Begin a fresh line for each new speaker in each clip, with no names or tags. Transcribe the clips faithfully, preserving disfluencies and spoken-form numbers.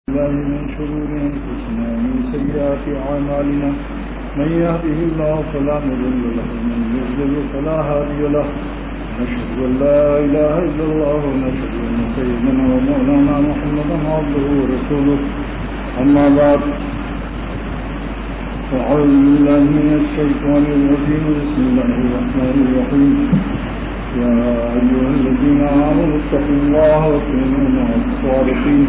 من شرور أنفسنا ومن سيئات أعمالنا من يهده الله فلا مضل له ومن يضلل فلا هادي له نشهد أن لا إله إلا الله ونشهد أن سيدنا ومولانا محمدا عبده ورسوله أما بعد فأعوذ بالله من الشيطان الرجيم بسم الله الرحمن الرحيم يا أيها الذين آمنوا اتقوا الله وكونوا مع الصادقين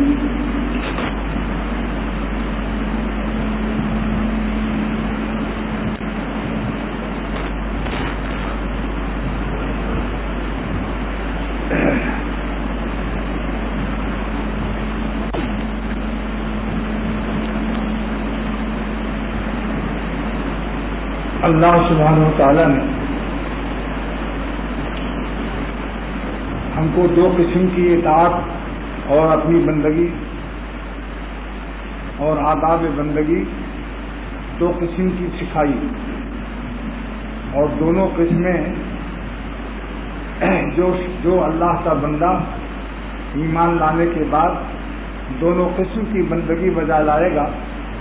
اللہ سبحانہ و تعالیٰ نے ہم کو دو قسم کی اطاعت اور اپنی بندگی اور آداب بندگی دو قسم کی سکھائی، اور دونوں قسمیں جو جو اللہ کا بندہ ایمان لانے کے بعد دونوں قسم کی بندگی بجا لائے گا،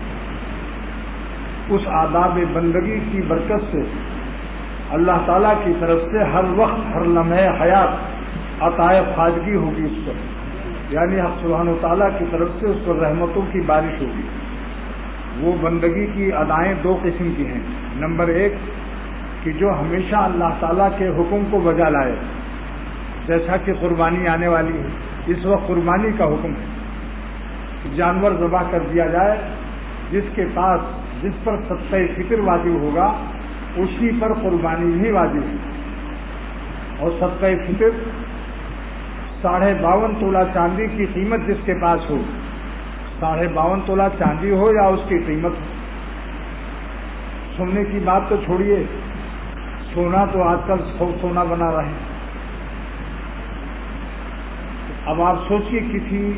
اس آداب بندگی کی برکت سے اللہ تعالیٰ کی طرف سے ہر وقت ہر لمحے حیات عطائے خواجگی ہوگی اس پر، یعنی حق سبحانہ و تعالیٰ کی طرف سے اس پر رحمتوں کی بارش ہوگی۔ وہ بندگی کی ادائیں دو قسم کی ہیں۔ نمبر ایک کہ جو ہمیشہ اللہ تعالیٰ کے حکم کو بجا لائے، جیسا کہ قربانی آنے والی ہے، اس وقت قربانی کا حکم ہے کہ جانور ذبح کر دیا جائے، جس کے پاس جس پر صدقہ فطر واجب ہوگا اسی پر قربانی بھی واجب ہے، اور صدقہ فطر ساڑھے باون تولہ چاندی کی قیمت جس کے پاس ہو، ساڑھے باون تولہ چاندی ہو یا اس کی قیمت ہو۔ سونے کی بات تو چھوڑیے، سونا تو آج کل سو سونا بنا رہے ہیں۔ اب آپ سوچیے کسی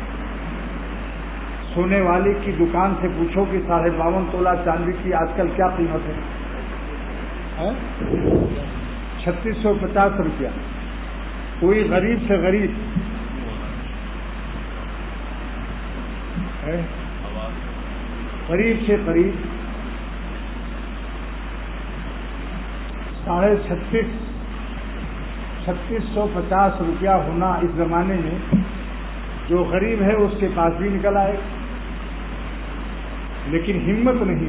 سونے والی کی دکان سے پوچھو کہ ساڑھے باون تولہ چاندی کی آج کل کیا قیمت ہے؟ چھتیس سو پچاس روپیہ۔ کوئی غریب سے غریب ہے، قریب سے قریب ساڑھے چھتیس چھتیس سو پچاس روپیہ ہونا اس زمانے میں جو غریب ہے اس کے پاس بھی نکل آئے، لیکن ہمت نہیں۔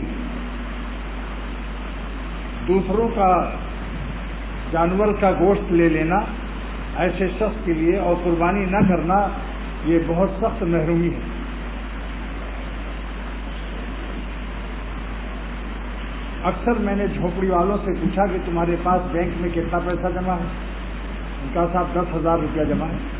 دوسروں کا جانور کا گوشت لے لینا ایسے شخص کے لیے اور قربانی نہ کرنا، یہ بہت سخت محرومی ہے۔ اکثر میں نے جھوپڑی والوں سے پوچھا کہ تمہارے پاس بینک میں کتنا پیسہ جمع ہے؟ ان کا صاحب دس ہزار روپیہ جمع ہے۔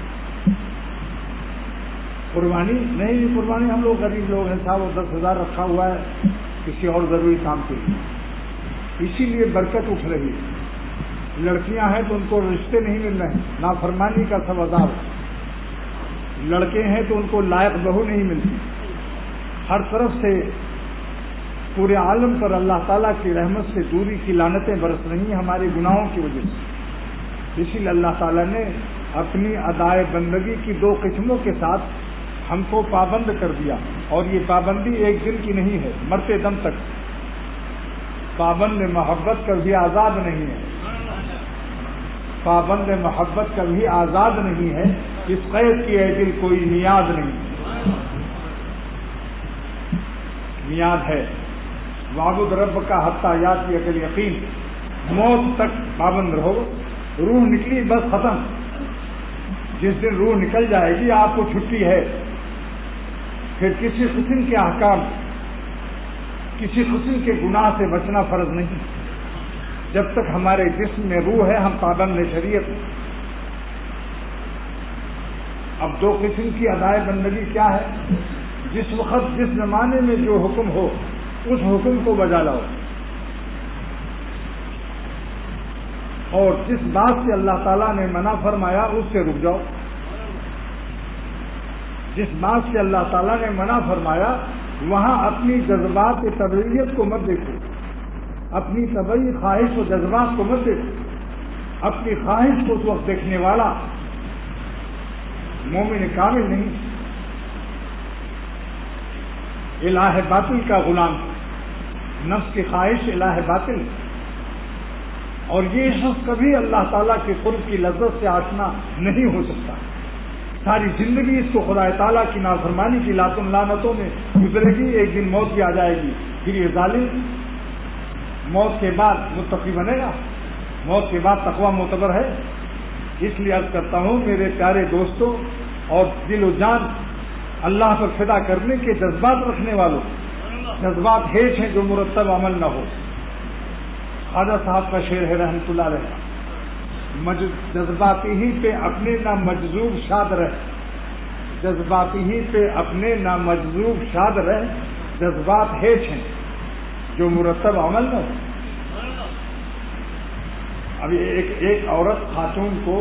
قربانی نہیں، قربانی ہم لوگ غریب لوگ ہیں صاحب، وہ دس ہزار رکھا ہوا ہے کسی اور ضروری کام کے لیے۔ اسی لیے برکت اٹھ رہی ہے۔ لڑکیاں ہیں تو ان کو رشتے نہیں مل رہے ہیں، نافرمانی کا سب عذاب۔ لڑکے ہیں تو ان کو لائق بہو نہیں ملتی۔ ہر طرف سے پورے عالم پر اللہ تعالیٰ کی رحمت سے دوری کی لعنتیں برس رہی ہیں ہمارے گناہوں کی وجہ سے۔ اسی لیے اللہ تعالیٰ نے اپنی ادائے بندگی کی دو قسموں کے ساتھ ہم کو پابند کر دیا، اور یہ پابندی ایک دن کی نہیں ہے، مرتے دم تک۔ پابند محبت کبھی آزاد نہیں ہے، پابند محبت کبھی آزاد نہیں ہے، اس قید کی ہے دل کوئی میعاد نہیں۔ میعاد ہے وعبد رب کا حتیٰ یاتی اکل یقین، موت تک پابند رہو۔ روح نکلی بس ختم، جس دن روح نکل جائے گی آپ کو چھٹی ہے، پھر کسی قسم کے احکام، کسی قسم کے گناہ سے بچنا فرض نہیں۔ جب تک ہمارے جسم میں روح ہے ہم پابند شریعت۔ اب دو قسم کی ادائے بندگی کیا ہے؟ جس وقت جس زمانے میں جو حکم ہو اس حکم کو بجا لاؤ، اور جس بات سے اللہ تعالیٰ نے منع فرمایا اس سے رک جاؤ۔ جس بات سے اللہ تعالیٰ نے منع فرمایا وہاں اپنی جذبات کی طبعیت کو مت دیکھو، اپنی طبعی خواہش و جذبات کو مت دیکھو۔ اپنی خواہش کو اس وقت دیکھنے والا مومن کامل نہیں۔ الہ باطل کا غلام، نفس کی خواہش الہ باطل، اور یہ شخص کبھی اللہ تعالیٰ کے قرب کی لذت سے آشنا نہیں ہو سکتا. ساری زندگی اس کو خدا تعالیٰ کی نافرمانی کی لاتوں لعنتوں میں گزرے گی. ایک دن موت بھی آ جائے گی، پھر یہ ظالم موت کے بعد متقی بنے گا. موت کے بعد تقویٰ معتبر ہے. اس لیے عرض کرتا ہوں میرے پیارے دوستوں اور دل و جان اللہ پر فدا کرنے کے جذبات رکھنے والوں، جذبات ہیچ ہیں جو مرتب عمل نہ ہو. خواجہ صاحب کا شعر ہے رحمۃ اللہ علیہ، جذباتی ہی پہ اپنے نہ مجذوب شاد رہ، جذباتی ہی پہ اپنے نہ مجذوب شاد رہ، جذبات ہیچ ہیں جو مرتب عمل نہ ہو. ابھی ایک ایک عورت خاتون کو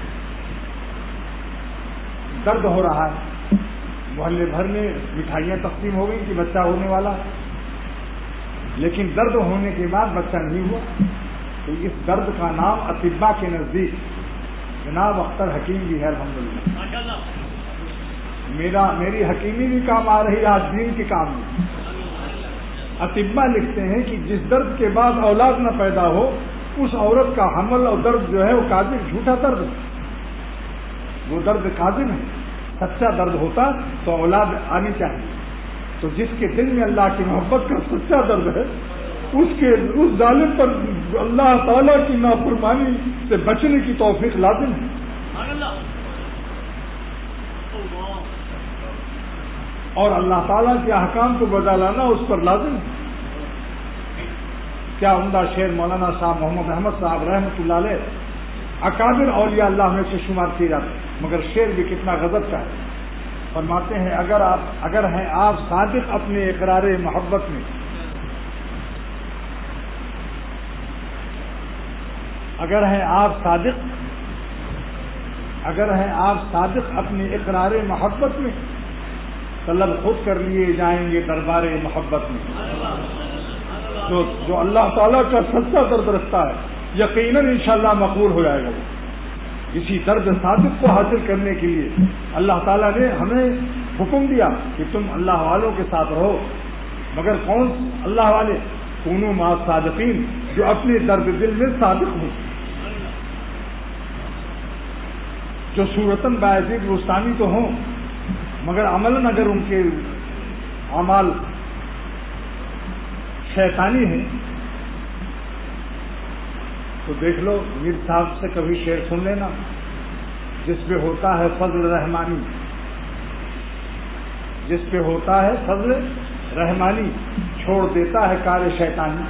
درد ہو رہا ہے، محلے بھر میں مٹھائیاں تقسیم ہو گئی کہ بچہ ہونے والا، لیکن درد ہونے کے بعد بچہ نہیں ہوا. تو اس درد کا نام اطباء کے نزدیک جناب اختر حکیم بھی ہے. الحمدللہ میرا میری حکیمی بھی کام آ رہی، آج دین کے کام میں. اطباء لکھتے ہیں کہ جس درد کے بعد اولاد نہ پیدا ہو اس عورت کا حمل اور درد جو ہے وہ کاذب جھوٹا درد ہے. وہ درد کاذب ہے. سچا درد ہوتا تو اولاد آنی چاہیے. تو جس کے دل میں اللہ کی محبت کا سچا درد ہے اس کے اس ظالم پر اللہ تعالیٰ کی نافرمانی سے بچنے کی توفیق لازم ہے، اور اللہ تعالیٰ کے احکام کو بجا لانا اس پر لازم ہے. کیا عمدہ شعر مولانا صاحب محمد احمد صاحب رحمۃ اللہ علیہ اکابر اولیاء اللہ میں سے شمار کیے جاتے ہیں، مگر شعر بھی کتنا غضب کا ہے. فرماتے ہیں اگر آپ اگر ہیں آپ صادق اپنے اقرار محبت میں، اگر ہیں آپ صادق اگر ہیں آپ صادق اپنے اقرار محبت میں، طلب خود کر لیے جائیں گے دربار محبت میں. جو جو اللہ تعالیٰ کا سچا درد رکھتا ہے یقیناً انشاءاللہ مقبول ہو جائے گا. اسی درد صادق کو حاصل کرنے کے لیے اللہ تعالیٰ نے ہمیں حکم دیا کہ تم اللہ والوں کے ساتھ رہو. مگر کون اللہ والے؟ کونوا مع الصادقین، جو اپنے درد دل میں صادق ہوں، جو صورتاً باعزید رستانی تو ہوں مگر عملاً اگر ان کے اعمال شیطانی ہیں. تو دیکھ لو میر صاحب سے کبھی شعر سن لینا، جس پہ ہوتا ہے فضل رحمانی، جس پہ ہوتا ہے فضل رحمانی چھوڑ دیتا ہے کار شیطانی.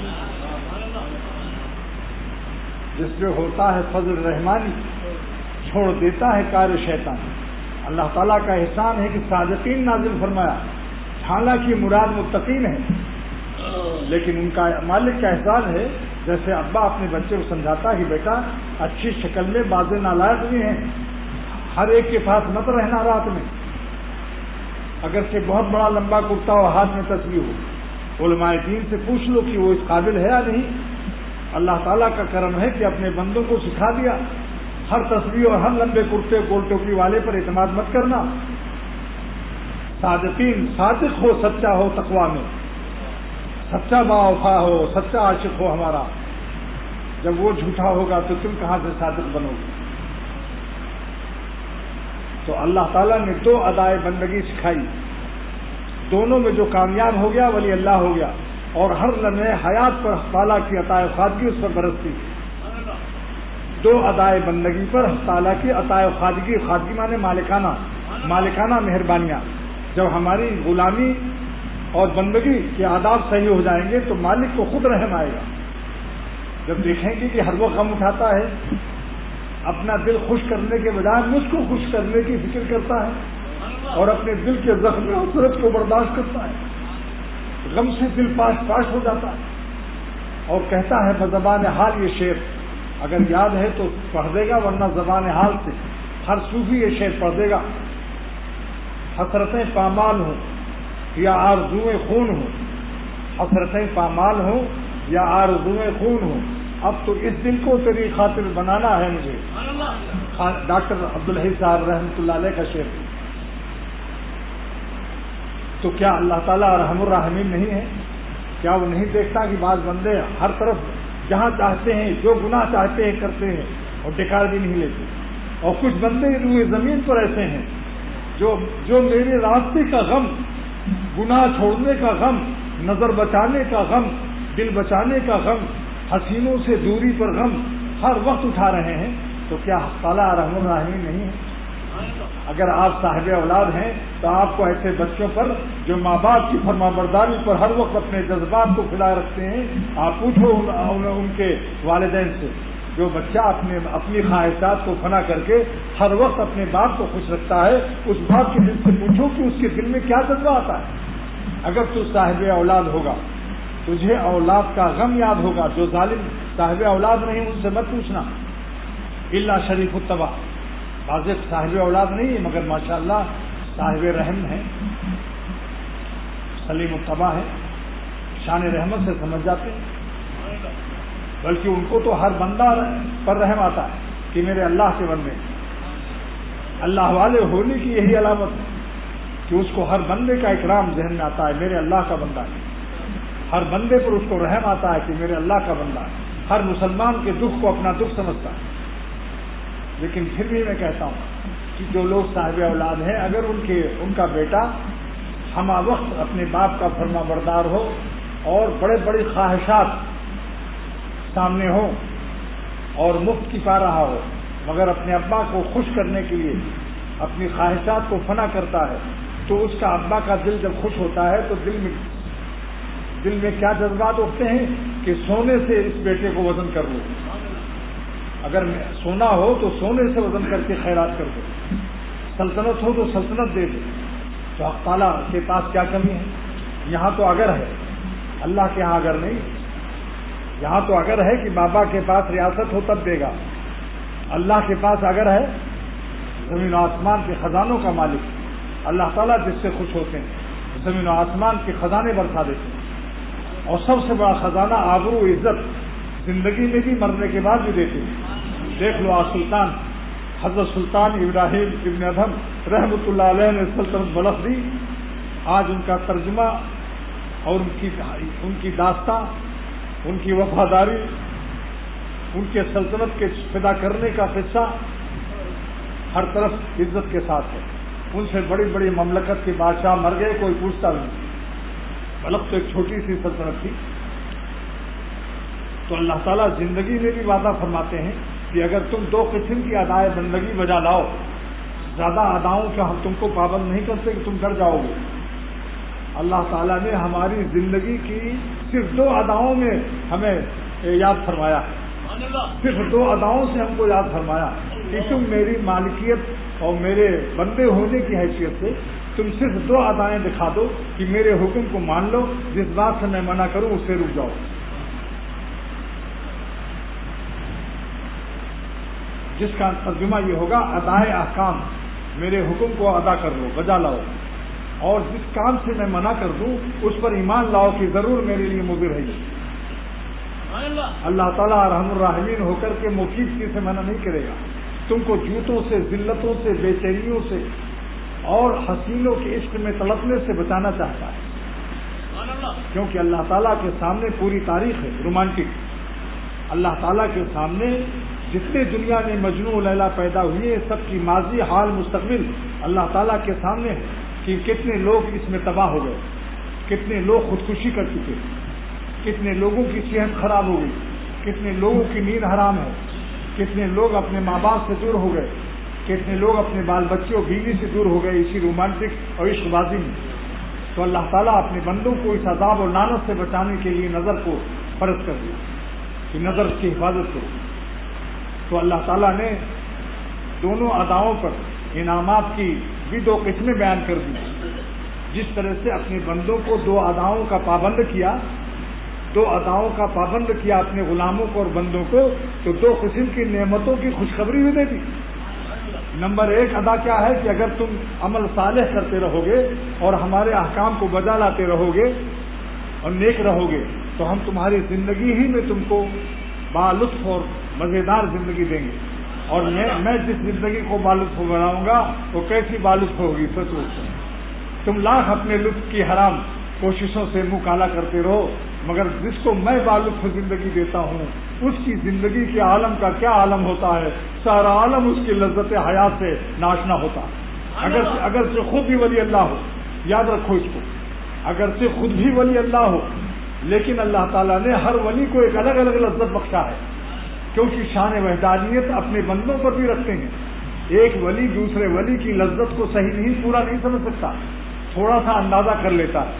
جس پہ ہوتا ہے فضل رحمانی چھوڑ دیتا ہے کار شیطانی. اللہ تعالیٰ کا احسان ہے کہ صادقین نازل فرمایا، حالانکہ مراد متقین ہے، لیکن ان کا مالک کا احسان ہے. جیسے ابا اپنے بچے کو سمجھاتا ہے کہ بیٹا اچھی شکل میں بعض نالائق بھی ہیں، ہر ایک کے پاس مت رہنا رات میں، اگرچہ بہت بڑا لمبا کرتا ہو ہاتھ میں تسبیح ہو، علماء دین سے پوچھ لو کہ وہ اس قابل ہے یا نہیں. اللہ تعالیٰ کا کرم ہے کہ اپنے بندوں کو سکھا دیا. ہر تسبیح اور ہر لمبے کرتے گول ٹوپی والے پر اعتماد مت کرنا. صادقین صادق ہو، سچا ہو تقویٰ میں، سچا باوفا ہو، سچا عاشق ہو ہمارا. جب وہ جھوٹا ہوگا تو تم کہاں سے صادق بنو گے؟ تو اللہ تعالیٰ نے دو ادائے بندگی سکھائی، دونوں میں جو کامیاب ہو گیا ولی اللہ ہو گیا، اور ہر لمحے حیات پر تعالیٰ کی عطا خواجگی اس پر برستی. دو ادائے بندگی پر تعالیٰ کی عطا خواجگی، خواجگی مانے مالکانہ، مالکانہ مہربانیاں. جب ہماری غلامی اور بندگی کے آداب صحیح ہو جائیں گے تو مالک کو خود رحم آئے گا. جب دیکھیں گے کہ ہر وہ غم اٹھاتا ہے، اپنا دل خوش کرنے کے بجائے مجھ کو خوش کرنے کی فکر کرتا ہے اور اپنے دل کے زخم و حسرت کو برداشت کرتا ہے، غم سے دل پاش پاش ہو جاتا ہے اور کہتا ہے بزبان حال یہ شعر. اگر یاد ہے تو پڑھ دے گا، ورنہ زبان حال سے ہر صوفی یہ شعر پڑھ دے گا. حسرتیں پامال ہوں یا آرزوئیں خون ہوں، حسرتیں پامال ہوں یا آرزوئیں خون ہوں، اب تو اس دل کو تیری خاطر بنانا ہے مجھے. ڈاکٹر عبدالحی صاحب رحمۃ اللہ علیہ کا شعر. تو کیا اللہ تعالیٰ ارحم الراحمین نہیں ہے؟ کیا وہ نہیں دیکھتا کہ بعض بندے ہر طرف جہاں چاہتے ہیں جو گناہ چاہتے ہیں کرتے ہیں اور ڈکار بھی نہیں لیتے، اور کچھ بندے روئے زمین پر ایسے ہیں جو جو میرے راستے کا غم، گناہ چھوڑنے کا غم، نظر بچانے کا غم، دل بچانے کا غم، حسینوں سے دوری پر غم ہر وقت اٹھا رہے ہیں، تو کیا تعالیٰ ارحم الراحمین نہیں ہے؟ اگر آپ صاحب اولاد ہیں تو آپ کو ایسے بچوں پر جو ماں باپ کی فرما برداری پر ہر وقت اپنے جذبات کو کھلا رکھتے ہیں، آپ پوچھو ان, ان کے والدین سے، جو بچہ اپنے اپنی خواہشات کو فنا کر کے ہر وقت اپنے باپ کو خوش رکھتا ہے، اس باپ کے دل سے پوچھو کہ اس کے دل میں کیا جذبہ آتا ہے۔ اگر تو صاحب اولاد ہوگا، تجھے اولاد کا غم یاد ہوگا۔ جو ظالم صاحب اولاد نہیں ان سے مت پوچھنا، الا شریف الطبع، واضح صاحب اولاد نہیں ہے مگر ماشاءاللہ صاحب رحم ہے، سلیم الطبع ہے، شان رحمت سے سمجھ جاتے ہیں، بلکہ ان کو تو ہر بندہ پر رحم آتا ہے کہ میرے اللہ کے بندے، اللہ والے ہونے کی یہی علامت ہے کہ اس کو ہر بندے کا اکرام ذہن میں آتا ہے، میرے اللہ کا بندہ ہے، ہر بندے پر اس کو رحم آتا ہے کہ میرے اللہ کا بندہ ہے، ہر مسلمان کے دکھ کو اپنا دکھ سمجھتا ہے۔ لیکن پھر بھی میں کہتا ہوں کہ جو لوگ صاحب اولاد ہیں، اگر ان کے ان کا بیٹا ہمہ وقت اپنے باپ کا فرما بردار ہو اور بڑے بڑی خواہشات سامنے ہو اور مفت کی پا رہا ہو، مگر اپنے ابا کو خوش کرنے کے لیے اپنی خواہشات کو فنا کرتا ہے، تو اس کا ابا کا دل جب خوش ہوتا ہے تو دل میں دل میں کیا جذبات اٹھتے ہیں کہ سونے سے اس بیٹے کو وزن کر لو، اگر سونا ہو تو سونے سے وزن کر کے خیرات کر دو، سلطنت ہو تو سلطنت دے دو۔ تو حق تعالیٰ کے پاس کیا کمی ہے؟ یہاں تو اگر ہے، اللہ کے ہاں اگر نہیں، یہاں تو اگر ہے کہ بابا کے پاس ریاست ہو تب دے گا، اللہ کے پاس اگر ہے، زمین و آسمان کے خزانوں کا مالک اللہ تعالیٰ جس سے خوش ہوتے ہیں زمین و آسمان کے خزانے برسا دیتے ہیں، اور سب سے بڑا خزانہ آبرو و عزت زندگی میں بھی مرنے کے بعد بھی دیتے ہیں۔ دیکھ لو آج سلطان حضرت سلطان ابراہیم ابن ادھم رحمۃ اللہ علیہ نے سلطنت بلخ دی، آج ان کا ترجمہ اور ان کی ان کی داستان، ان کی وفاداری، ان کے سلطنت کے فدا کرنے کا قصہ ہر طرف عزت کے ساتھ ہے۔ ان سے بڑی بڑی مملکت کے بادشاہ مر گئے، کوئی پوچھتا نہیں، بلخ تو ایک چھوٹی سی سلطنت تھی۔ تو اللہ تعالیٰ زندگی میں بھی وعدہ فرماتے ہیں کہ اگر تم دو قسم کی ادائے بندگی بجا لاؤ، زیادہ اداؤں کا ہم تم کو پابند نہیں کرتے کہ تم ڈر جاؤ گے۔ اللہ تعالیٰ نے ہماری زندگی کی صرف دو اداؤں میں ہمیں یاد فرمایا ہے، صرف دو اداؤں سے ہم کو یاد فرمایا کہ تم میری مالکیت اور میرے بندے ہونے کی حیثیت سے تم صرف دو ادائیں دکھا دو کہ میرے حکم کو مان لو، جس بات سے میں منع کروں اس سے رک جاؤ۔ جس کا ترجمہ یہ ہوگا ادائے احکام، میرے حکم کو ادا کر لو، بجا لاؤ، اور جس کام سے میں منع کر دوں اس پر ایمان لاؤ کہ ضرور میرے لیے مضر ہے۔ اللہ تعالیٰ ارحم الراحمین ہو کر کے مفید چیز سے منع نہیں کرے گا، تم کو جوتوں سے، ذلتوں سے، بے چینیوں سے اور حسینوں کے عشق میں تڑپنے سے بچانا چاہتا ہے، کیونکہ اللہ تعالیٰ کے سامنے پوری تاریخ ہے رومانٹک۔ اللہ تعالیٰ کے سامنے جتنے دنیا میں مجنون لیلا پیدا ہوئے سب کی ماضی، حال، مستقبل اللہ تعالیٰ کے سامنے ہے کہ کتنے لوگ اس میں تباہ ہو گئے، کتنے لوگ خودکشی کر چکے، کتنے لوگوں کی صحت خراب ہو گئی، کتنے لوگوں کی نیند حرام ہے، کتنے لوگ اپنے ماں باپ سے دور ہو گئے، کتنے لوگ اپنے بال بچوں بیوی سے دور ہو گئے اسی رومانٹک اور عشق بازی میں۔ تو اللہ تعالیٰ اپنے بندوں کو اس عذاب اور لعنت سے بچانے کے لیے نظر کو فرض کر دیا کہ نظر کی حفاظت کرو۔ تو اللہ تعالیٰ نے دونوں اداؤں پر انعامات کی بھی دو قسمیں بیان کر دی، جس طرح سے اپنے بندوں کو دو اداؤں کا پابند کیا، دو اداؤں کا پابند کیا اپنے غلاموں کو اور بندوں کو، تو دو قسم کی نعمتوں کی خوشخبری بھی دے دی۔ نمبر ایک ادا کیا ہے کہ اگر تم عمل صالح کرتے رہو گے اور ہمارے احکام کو بجا لاتے رہو گے اور نیک رہو گے تو ہم تمہاری زندگی ہی میں تم کو بالطف اور مزیدار زندگی دیں گے، اور میں میں جس زندگی کو بالطف بناؤں گا وہ کیسی بالطف ہوگی، سوچو۔ تم لاکھ اپنے لطف کی حرام کوششوں سے منہ کالا کرتے رہو، مگر جس کو میں بالطف زندگی دیتا ہوں اس کی زندگی کے عالم کا کیا عالم ہوتا ہے، سارا عالم اس کی لذت حیات سے ناشنا ہوتا ہے۔ اگر اگر سے خود بھی ولی اللہ ہو، یاد رکھو اس کو، اگر سے خود بھی ولی اللہ ہو، لیکن اللہ تعالیٰ نے ہر ولی کو ایک الگ الگ لذت بخشا ہے، کیونکہ شان وحدانیت اپنے بندوں پر بھی رکھتے ہیں۔ ایک ولی دوسرے ولی کی لذت کو صحیح نہیں پورا نہیں سمجھ سکتا، تھوڑا سا اندازہ کر لیتا ہے۔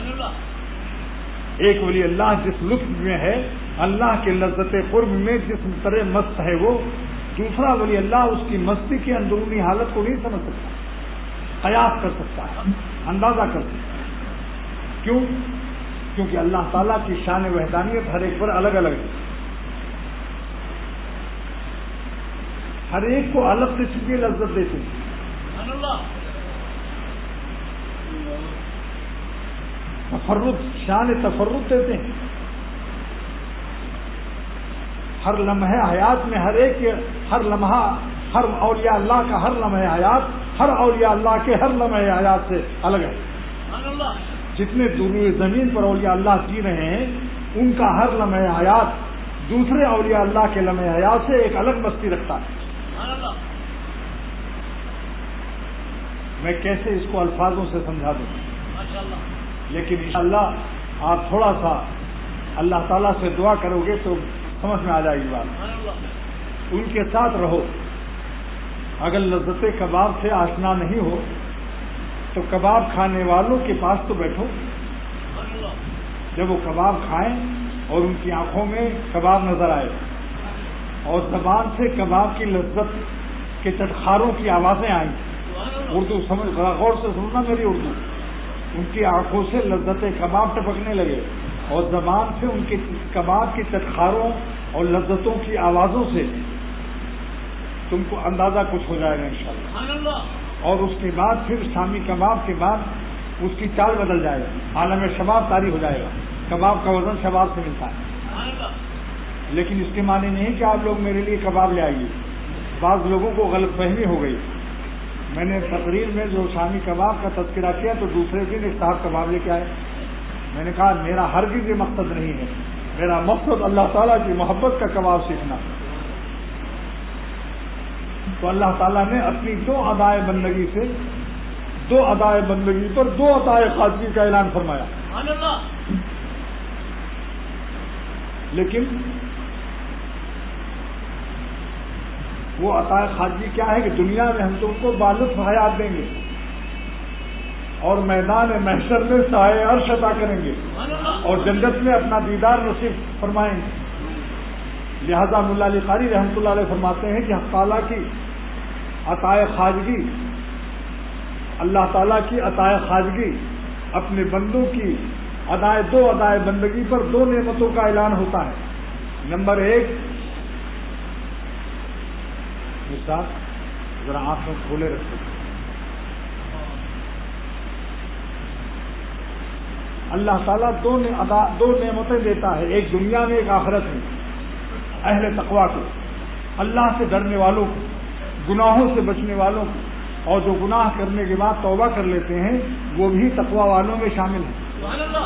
ایک ولی اللہ جس لطف میں ہے، اللہ کے لذت قرب میں جس طرح مست ہے وہ، دوسرا ولی اللہ اس کی مستی کی اندرونی حالت کو نہیں سمجھ سکتا، قیاس کر سکتا ہے، اندازہ کر سکتا ہے۔ کیوں؟ کیونکہ اللہ تعالیٰ کی شان وحدانیت ہر ایک پر الگ الگ ہے، ہر ایک کو الگ قسم کی لذت دیتے ہیں۔ تفرد، شان تفرد دیتے ہیں۔ ہر لمحے حیات میں ہر ایک ہر لمحہ ہر اولیاء اللہ کا ہر لمحے حیات ہر اولیاء اللہ کے ہر لمحے حیات سے الگ ہے۔ جتنے دنیا زمین پر اولیاء اللہ جی رہے ہیں ان کا ہر لمحے حیات دوسرے اولیاء اللہ کے لمحے حیات سے ایک الگ مستی رکھتا ہے۔ میں کیسے اس کو الفاظوں سے سمجھا دوں، لیکن انشاءاللہ آپ تھوڑا سا اللہ تعالیٰ سے دعا کرو گے تو سمجھ میں آ جائے گی بات۔ ان کے ساتھ رہو، اگر لذت کباب سے آشنا نہیں ہو تو کباب کھانے والوں کے پاس تو بیٹھو، جب وہ کباب کھائیں اور ان کی آنکھوں میں کباب نظر آئے اور زبان سے کباب کی لذت کے چٹخاروں کی آوازیں آئیں، اردو سمجھ غور سے سننا میری اردو، ان کی آنکھوں سے لذت کباب ٹپکنے لگے اور زبان سے ان کے کباب کی چٹخاروں اور لذتوں کی آوازوں سے تم کو اندازہ کچھ ہو جائے گا انشاءاللہ۔ اور اس کے بعد پھر شامی کباب کے بعد اس کی چال بدل جائے گا، عالم شباب طاری ہو جائے گا، کباب کا وزن شباب سے ملتا ہے۔ لیکن اس کے معنی نہیں کہ آپ لوگ میرے لیے کباب لے آئیے، بعض لوگوں کو غلط فہمی ہو گئی۔ میں نے تقریر میں جو شامی کباب کا تذکرہ کیا تو دوسرے دن ایک صاحب کباب لے کے آئے، میں نے کہا میرا ہرگز یہ مقصد نہیں ہے، میرا مقصد اللہ تعالیٰ کی محبت کا کباب سیکھنا۔ تو اللہ تعالیٰ نے اپنی دو ادائے بندگی سے دو ادائے بندگی پر دو ادائے خواجگی کا اعلان فرمایا۔ لیکن وہ عطا خواجگی کیا ہے کہ دنیا میں ہم تم کو بالطف حیات دیں گے اور میدان محشر میں سائے عرش عطا کریں گے اور جنت میں اپنا دیدار نصیب فرمائیں گے۔ لہذا مولا علی قاری رحمۃ اللہ علیہ فرماتے ہیں کہ حق تعالیٰ کی عطا خواجگی، اللہ تعالیٰ کی عطا خواجگی اپنے بندوں کی ادائے دو ادائے بندگی پر دو نعمتوں کا اعلان ہوتا ہے۔ نمبر ایک، مثال ذرا آنکھوں کھولے رکھو، اللہ تعالیٰ دو دو نعمتیں دیتا ہے، ایک دنیا میں ایک آخرت میں، اہل تقویٰ کو، اللہ سے ڈرنے والوں کو، گناہوں سے بچنے والوں کو، اور جو گناہ کرنے کے بعد توبہ کر لیتے ہیں وہ بھی تقویٰ والوں میں شامل ہیں،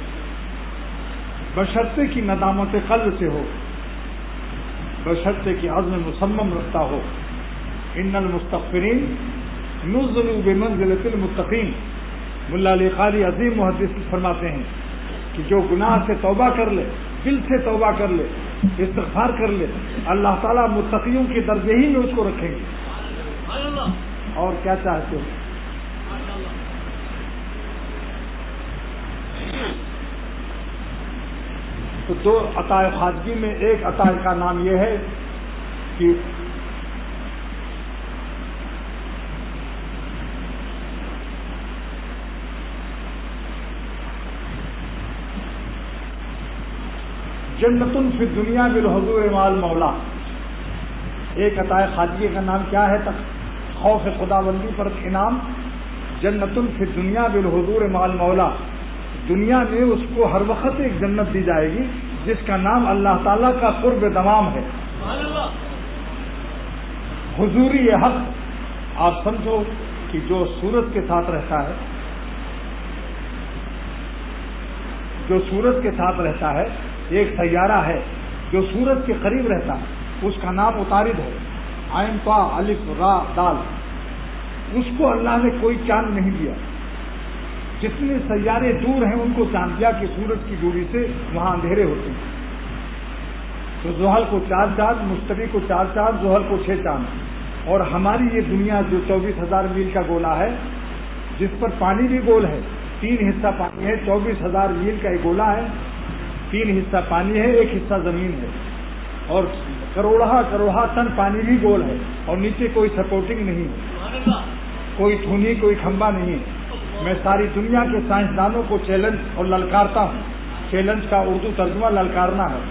بشرطے کی ندامت قلب سے ہو، بشرطے کی عزم مصمم رکھتا ہو۔ ان المستغفرین نزلوا بمنزلۃ المتقین، مولا علی قاری عظیم محدث فرماتے ہیں کہ جو گناہ سے توبہ کر لے، دل سے توبہ کر لے، استغفار کر لے، اللہ تعالیٰ متقیوں کے درجے ہی میں اس کو رکھیں گے۔ اور کیا چاہتے ہو؟ تو دو عطا خواجگی میں ایک عطا کا نام یہ ہے کہ جنت فی الدنیا بالحضور مع المولا، ایک عطا خواجگی کا نام کیا ہے؟ خوف خدا بندی پر انعام، جنت فی الدنیا بالحضور مع المولا، دنیا میں اس کو ہر وقت ایک جنت دی جائے گی جس کا نام اللہ تعالیٰ کا قرب دمام ہے، حضوری حق۔ آپ سمجھو کہ جو سورت کے ساتھ رہتا ہے جو سورج کے ساتھ رہتا ہے، ایک سیارہ ہے جو سورج کے قریب رہتا ہے، اس کا نام عطارد ہے، عین طا الف را دال. اس کو اللہ نے کوئی چاند نہیں دیا. جتنے سیارے دور ہیں ان کو چاند دیا کہ سورج کی دوری سے وہاں اندھیرے ہوتے ہیں. تو زحل کو چار چاند، مشتری کو چار چاند، زحل کو چھ چاند. اور ہماری یہ دنیا جو چوبیس ہزار میل کا گولا ہے، جس پر پانی بھی گول ہے، تین حصہ پانی ہے، چوبیس ہزار میل کا ایک گولا ہے، تین حصہ پانی ہے، ایک حصہ زمین ہے، اور کروڑہ کروڑہ ٹن پانی بھی گول ہے، اور نیچے کوئی سپورٹنگ نہیں ہے، کوئی دھونی، کوئی کھمبا نہیں ہے. میں ساری دنیا کے سائنسدانوں کو چیلنج اور للکارتا ہوں. چیلنج کا اردو ترجمہ للکارنا ہے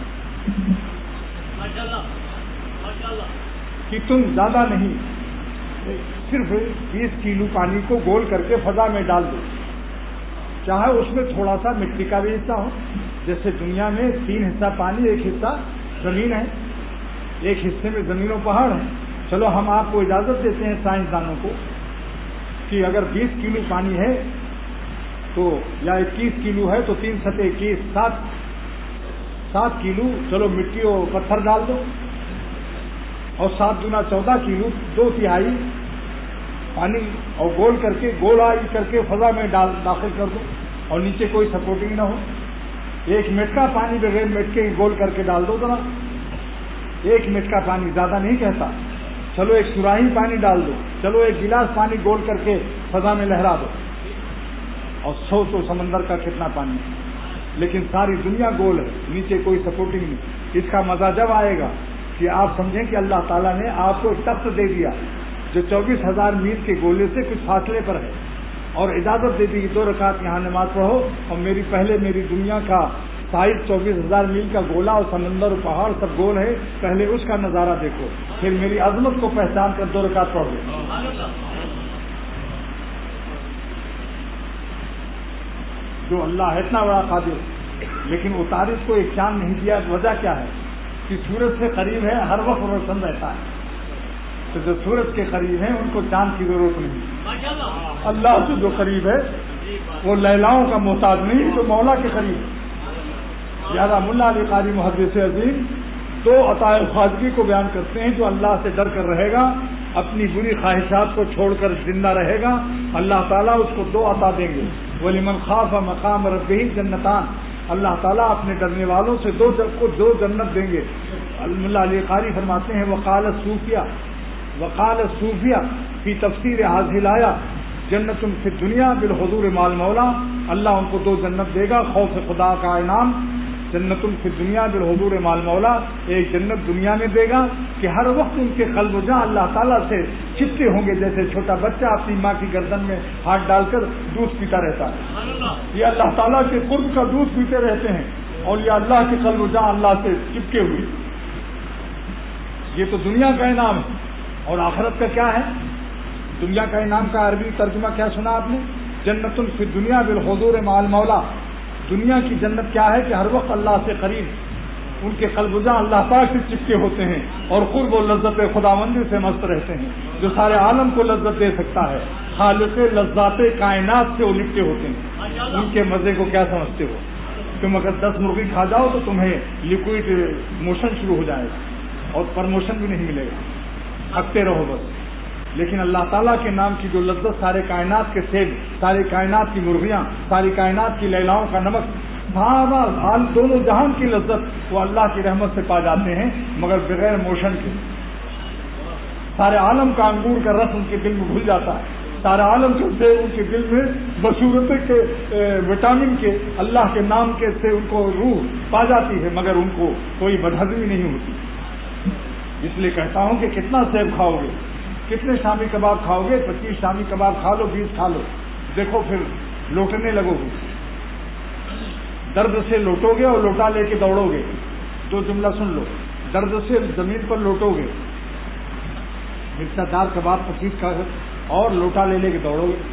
کہ تم زیادہ نہیں، صرف بیس کلو پانی کو گول کر کے فضا میں ڈال دو، چاہے اس میں تھوڑا سا مٹی کا بھی حصہ ہو. جیسے دنیا میں تین حصہ پانی، ایک حصہ زمین ہے، ایک حصے میں زمین و پہاڑ ہے. چلو ہم آپ کو اجازت دیتے ہیں سائنسدانوں کو کہ اگر بیس کلو پانی ہے تو یا اکیس کلو ہے تو تین سطح اکیس، سات سات کلو چلو مٹی اور پتھر ڈال دو، اور سات گنا چودہ کلو دو تہائی پانی اور گول کر کے گولائی کر کے فضا میں ڈال داخل کر دو، اور نیچے کوئی سپورٹنگ نہ ہو. ایک مٹکا پانی بغیر مٹکے گول کر کے ڈال دو. ذرا ایک مٹکا پانی زیادہ نہیں کہتا. چلو ایک سراہی پانی ڈال دو، چلو ایک گلاس پانی گول کر کے فضا میں لہرا دو، اور سو تو سمندر کا کتنا پانی ہے. لیکن ساری دنیا گول ہے، نیچے کوئی سپورٹنگ نہیں. اس کا مزہ جب آئے گا کہ آپ سمجھیں کہ اللہ تعالیٰ نے آپ کو ایک تخت دے دیا جو چوبیس ہزار میل کے گولے سے کچھ فاصلے پر ہے، اور اجازت دے دی کہ دو رکعت یہاں نماز پڑھو، اور میری پہلے میری دنیا کا سائز چوبیس ہزار میل کا گولا اور سمندر اور پہاڑ سب گول ہے، پہلے اس کا نظارہ دیکھو، پھر میری عظمت کو پہچان کر دو رکعت پڑھو. جو اللہ ہے اتنا بڑا قادر، لیکن عطارد کو ایک چاند نہیں دیا. وجہ کیا ہے؟ کہ سورج سے قریب ہے، ہر وقت روشن رہتا ہے. تو جو سورج کے قریب ہیں ان کو چاند کی ضرورت نہیں. اللہ سے جو قریب ہے وہ لیلاؤں کا محتاج نہیں، جو مولا کے قریب ہے. زیادہ ملا علی قاری محدث عظیم دو عطائے خواجگی کو بیان کرتے ہیں. جو اللہ سے ڈر کر رہے گا، اپنی بری خواہشات کو چھوڑ کر زندہ رہے گا، اللہ تعالیٰ اس کو دو عطا دیں گے. وَلِمَنْ خَافَ مَقَامَ رَبِّهِ جَنَّتَانِ، اللہ تعالیٰ اپنے ڈرنے والوں سے دو کو دو جنت دیں گے. ملا علی قاری فرماتے ہیں وقال الصوفیہ وقال الصوفیہ فی تفسیر هذه الآیہ جنت فی الدنیا بالحضور مع المولا. اللہ ان کو دو جنت دے گا، خوف خدا کا انعام. جنت فی الدنیا بالحضور مع المولا، ایک جنت دنیا میں دے گا کہ ہر وقت ان کے قلب و جاں اللہ تعالیٰ سے چپتے ہوں گے، جیسے چھوٹا بچہ اپنی ماں کی گردن میں ہاتھ ڈال کر دودھ پیتا رہتا ہے. یہ اللہ تعالیٰ کے قرب کا دودھ پیتے رہتے ہیں، اور یہ اللہ کے قلب و جاں اللہ سے چپکے ہوئے. یہ تو دنیا کا انعام ہے. اور آخرت کا کیا ہے؟ دنیا کا انعام کا عربی ترجمہ کیا سنا آپ نے؟ جنت فی الدنیا بالحضور مع المولا. دنیا کی جنت کیا ہے؟ کہ ہر وقت اللہ سے قریب، ان کے قلب و جاں اللہ پاک سے چپکے ہوتے ہیں، اور قرب و لذت خداوندی سے مست رہتے ہیں. جو سارے عالم کو لذت دے سکتا ہے، خالق لذات کائنات سے وہ لپٹے ہوتے ہیں. ان کے مزے کو کیا سمجھتے ہو؟ تم اگر دس مرغی کھا جاؤ تو تمہیں لیکوئڈ موشن شروع ہو جائے گا، اور پرموشن بھی نہیں ملے گا، تھکتے رہو بس. لیکن اللہ تعالیٰ کے نام کی جو لذت، سارے کائنات کے سیب، ساری کائنات کی مرغیاں، ساری کائنات کی لیلاؤں کا نمک، سارا دونوں جہان کی لذت وہ اللہ کی رحمت سے پا جاتے ہیں، مگر بغیر موشن کے. سارے عالم کا انگور کا رس ان کے دل میں گھل جاتا ہے، سارے عالم کے سیب ان کے دل میں بصورت کے وٹامن کے اللہ کے نام کے سے ان کو روح پا جاتی ہے، مگر ان کو کوئی بدہضمی نہیں ہوتی. اس لیے کہتا ہوں کہ کتنا سیب کھاؤ گے، کتنے شامی کباب کھاؤ گے؟ پچیس شامی کباب کھا لو، بیس کھا لو، دیکھو پھر لوٹنے لگو گے، درد سے لوٹو گے اور لوٹا لے کے دوڑو گے. دو جملہ سن لو، درد سے زمین پر لوٹو گے، مرچا دار کباب پچیس کھا گے، اور لوٹا لے لے کے دوڑو گے،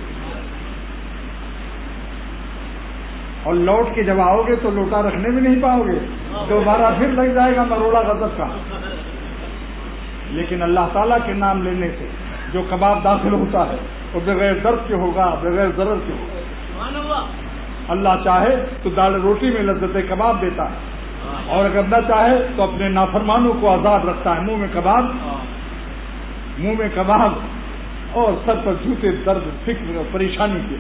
اور لوٹ کے جب آؤ گے تو لوٹا رکھنے بھی نہیں پاؤ گے، دوبارہ پھر لگ جائے گا مروڑا غضب کا. لیکن اللہ تعالیٰ کے نام لینے سے جو کباب داخل ہوتا ہے وہ بغیر درد کے ہوگا، بغیر ضرر کے ہوگا. اللہ چاہے تو دال روٹی میں لذت کباب دیتا ہے، اور اگر نہ چاہے تو اپنے نافرمانوں کو آزاد رکھتا ہے، منہ میں کباب منہ میں کباب اور سر پر جوتے، درد، فکر اور پریشانی کے.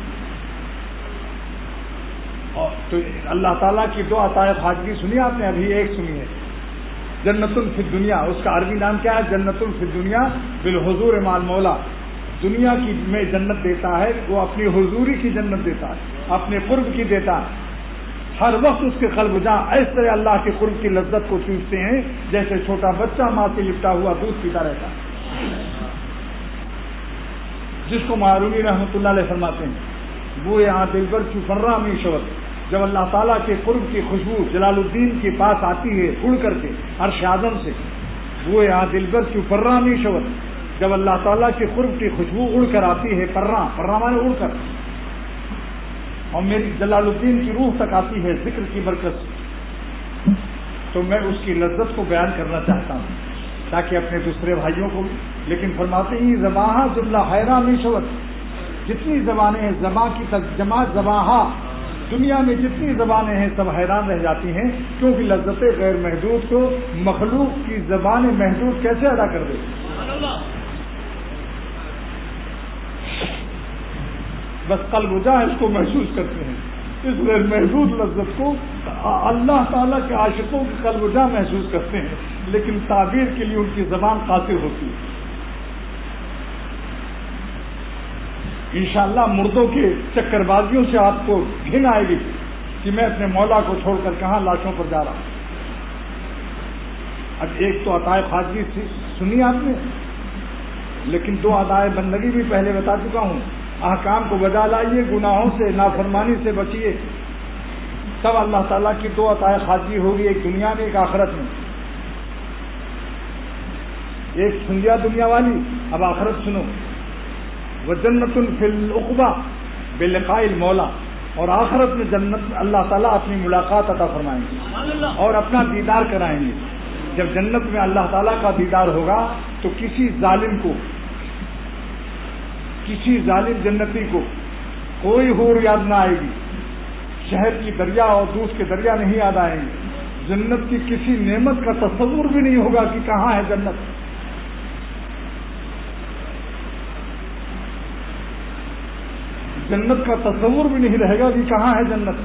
اور تو اللہ تعالیٰ کی دو عطائے خواجگی سنی آپ نے؟ ابھی ایک سنی ہے، جنت فی الدنیا. اس کا عربی نام کیا ہے؟ جنت فی الدنیا بالحضور مع المولا. دنیا کی میں جنت دیتا ہے، وہ اپنی حضوری کی جنت دیتا ہے، اپنے قرب کی دیتا ہے. ہر وقت اس کے قلب جہاں اس طرح اللہ کے قرب کی لذت کو چوستے ہیں جیسے چھوٹا بچہ ماں سے لپٹا ہوا دودھ پیتا رہتا ہے. جس کو معرومی رحمۃ اللہ علیہ فرماتے ہیں وہ یہاں دلبر کی فرا میں شوت. جب اللہ تعالیٰ کے قرب کی خوشبو جلال الدین کے پاس آتی ہے اڑ کر کے عرش اعظم سے، وہ یہاں دلبر کی فرا میں شوت. جب اللہ تعالیٰ کے قرب کی خوشبو اڑ کر آتی ہے، پرا پرا مانے اڑ کر، اور میری جلال الدین کی روح تک آتی ہے ذکر کی برکت سے، تو میں اس کی لذت کو بیان کرنا چاہتا ہوں تاکہ اپنے دوسرے بھائیوں کو. لیکن فرماتے ہیں زباں جملہ حیران میں شوت. جتنی زبانیں ہیں زباں کی جمع زباں، دنیا میں جتنی زبانیں ہیں سب حیران رہ جاتی ہیں، کیونکہ لذت غیر محدود کو مخلوق کی زبان محدود کیسے ادا کر دے. بس قلب جا اس کو محسوس کرتے ہیں، اس غیر محدود لذت کو اللہ تعالیٰ کے عاشقوں کے قلب جا محسوس کرتے ہیں، لیکن تعبیر کے لیے ان کی زبان قاصر ہوتی ہے. انشاءاللہ مردوں کے چکر بازیوں سے آپ کو گھن آئے گی کہ میں اپنے مولا کو چھوڑ کر کہاں لاشوں پر جا رہا ہوں. اب ایک تو عطائے خواجگی سنی آپ نے، لیکن دو عطائے بندگی بھی پہلے بتا چکا ہوں. احکام کو بجا لائیے، گناہوں سے نافرمانی سے بچیے، تب اللہ تعالیٰ کی دو عطائے خواجگی ہوگی، ایک دنیا میں ایک آخرت میں. ایک سن لیا دنیا والی، اب آخرت سنو. وجنت فی العقبہ بلقاء المولا. اور آخرت میں جنت اللہ تعالیٰ اپنی ملاقات عطا فرمائیں گے اور اپنا دیدار کرائیں گے. جب جنت میں اللہ تعالیٰ کا دیدار ہوگا تو کسی ظالم کو، کسی ظالم جنتی کو کوئی حور یاد نہ آئے گی، شہد کی دریا اور دودھ کے دریا نہیں یاد آئیں گے. جنت کی کسی نعمت کا تصور بھی نہیں ہوگا کہ کہاں ہے جنت. جنت کا تصور بھی نہیں رہے گا کہ کہاں ہے جنت،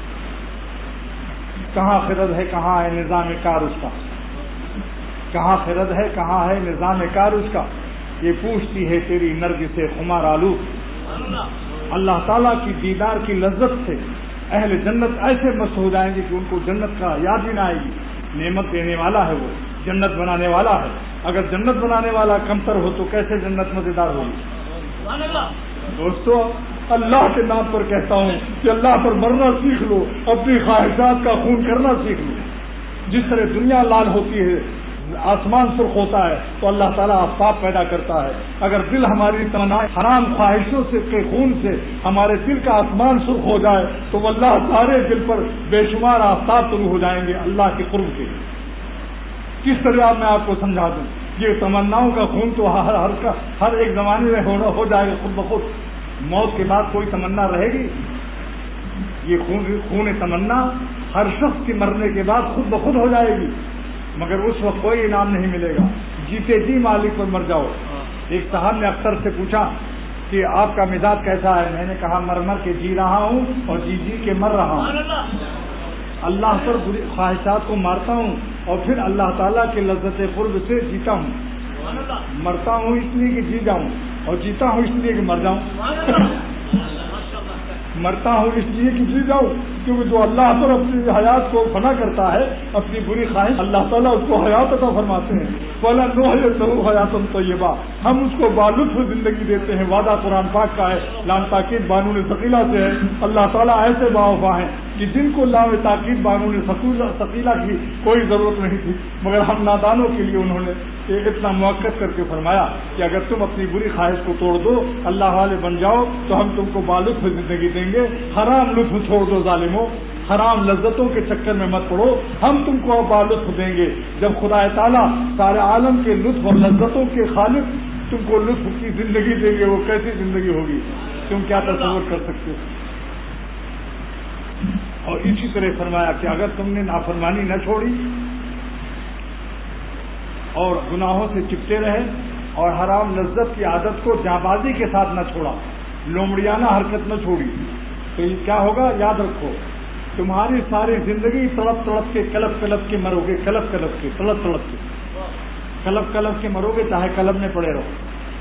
کہاں خرد ہے، کہاں ہے نظام کار اس کا، کہاں خرد ہے، کہاں ہے نظام کار اس کا. یہ پوچھتی ہے تیری نرگ سے خمار آلو. اللہ تعالیٰ کی دیدار کی لذت سے اہل جنت ایسے مست ہو جائیں گے کہ ان کو جنت کا یاد بھی نہ آئے گی. نعمت دینے والا ہے وہ، جنت بنانے والا ہے. اگر جنت بنانے والا کمتر ہو تو کیسے جنت مزیدار ہوگی. دوستو اللہ کے نام پر کہتا ہوں کہ اللہ پر مرنا سیکھ لو، اپنی خواہشات کا خون کرنا سیکھ لو. جس طرح دنیا لال ہوتی ہے، آسمان سرخ ہوتا ہے، تو اللہ تعالیٰ آفتاب پیدا کرتا ہے. اگر دل ہماری تمنا حرام خواہشوں سے کے خون سے ہمارے دل کا آسمان سرخ ہو جائے تو اللہ سارے دل پر بے شمار آفتاب شروع ہو جائیں گے اللہ کے قرب کے. کس طرح میں آپ کو سمجھا دوں، یہ تمناؤں کا خون تو ہر ہر کا ہر ایک زمانے میں ہو جائے گا خود بخود. موت کے بعد کوئی تمنا رہے گی؟ یہ خون خون تمنا ہر شخص کی مرنے کے بعد خود بخود ہو جائے گی، مگر اس وقت کوئی انعام نہیں ملے گا. جیتے جی مالک پر مر جاؤ. ایک صاحب نے اختر سے پوچھا کہ آپ کا مزاج کیسا ہے؟ میں نے کہا مر مر کے جی رہا ہوں اور جی جی کے مر رہا ہوں. اللہ پر بری خواہشات کو مارتا ہوں اور پھر اللہ تعالیٰ کے لذت قرب سے جیتا ہوں. مرتا ہوں اس لیے کہ جی جاؤں اور جیتا ہوں اس لیے کہ مر جاؤں. مرتا ہوں اس لیے کہ جی جاؤں، کیونکہ جو اللہ پر اپنی حیات کو فنا کرتا ہے، اپنی بری خواہش، اللہ تعالیٰ اس کو حیات عطا فرماتے ہیں. فَلَا نُحْيِيَنَّهُ حَيَاةً طَيِّبَةً. ہم اس کو بالطف زندگی دیتے ہیں. وعدہ قرآن پاک کا ہے، لام تاکید بانون ثقیلہ سے ہے. اللہ تعالیٰ ایسے باوفا ہیں کہ جن کو لام تاکید بانون ثقیلہ کی کوئی ضرورت نہیں تھی، مگر ہم نادانوں کے لیے انہوں نے اتنا موقت کر کے فرمایا کہ اگر تم اپنی بری خواہش کو توڑ دو، اللہ والے بن جاؤ، تو ہم تم کو بالطف زندگی دیں گے. حرام لطف چھوڑ دو ظالموں، حرام لذتوں کے چکر میں مت پڑو، ہم تم کو بالطف دیں گے. جب خدا تعالیٰ سارے عالم کے لطف اور لذتوں کے خالق تم کو لطف کی زندگی دیں گے، وہ کیسی زندگی ہوگی تم کیا تصور کر سکتے ہو. اور اسی طرح فرمایا کہ اگر تم نے نافرمانی نہ چھوڑی اور گناہوں سے چپتے رہے اور حرام لذت کی عادت کو جانبازی کے ساتھ نہ چھوڑا، لومڑیانہ حرکت نہ چھوڑی، تو یہ کیا ہوگا؟ یاد رکھو، تمہاری ساری زندگی تڑپ تڑپ کے کلپ کلپ کے مرو گے، کلپ کلپ کے تڑپ تڑپ کے کلپ کلپ کے مرو گے، چاہے کلب میں پڑے رہو،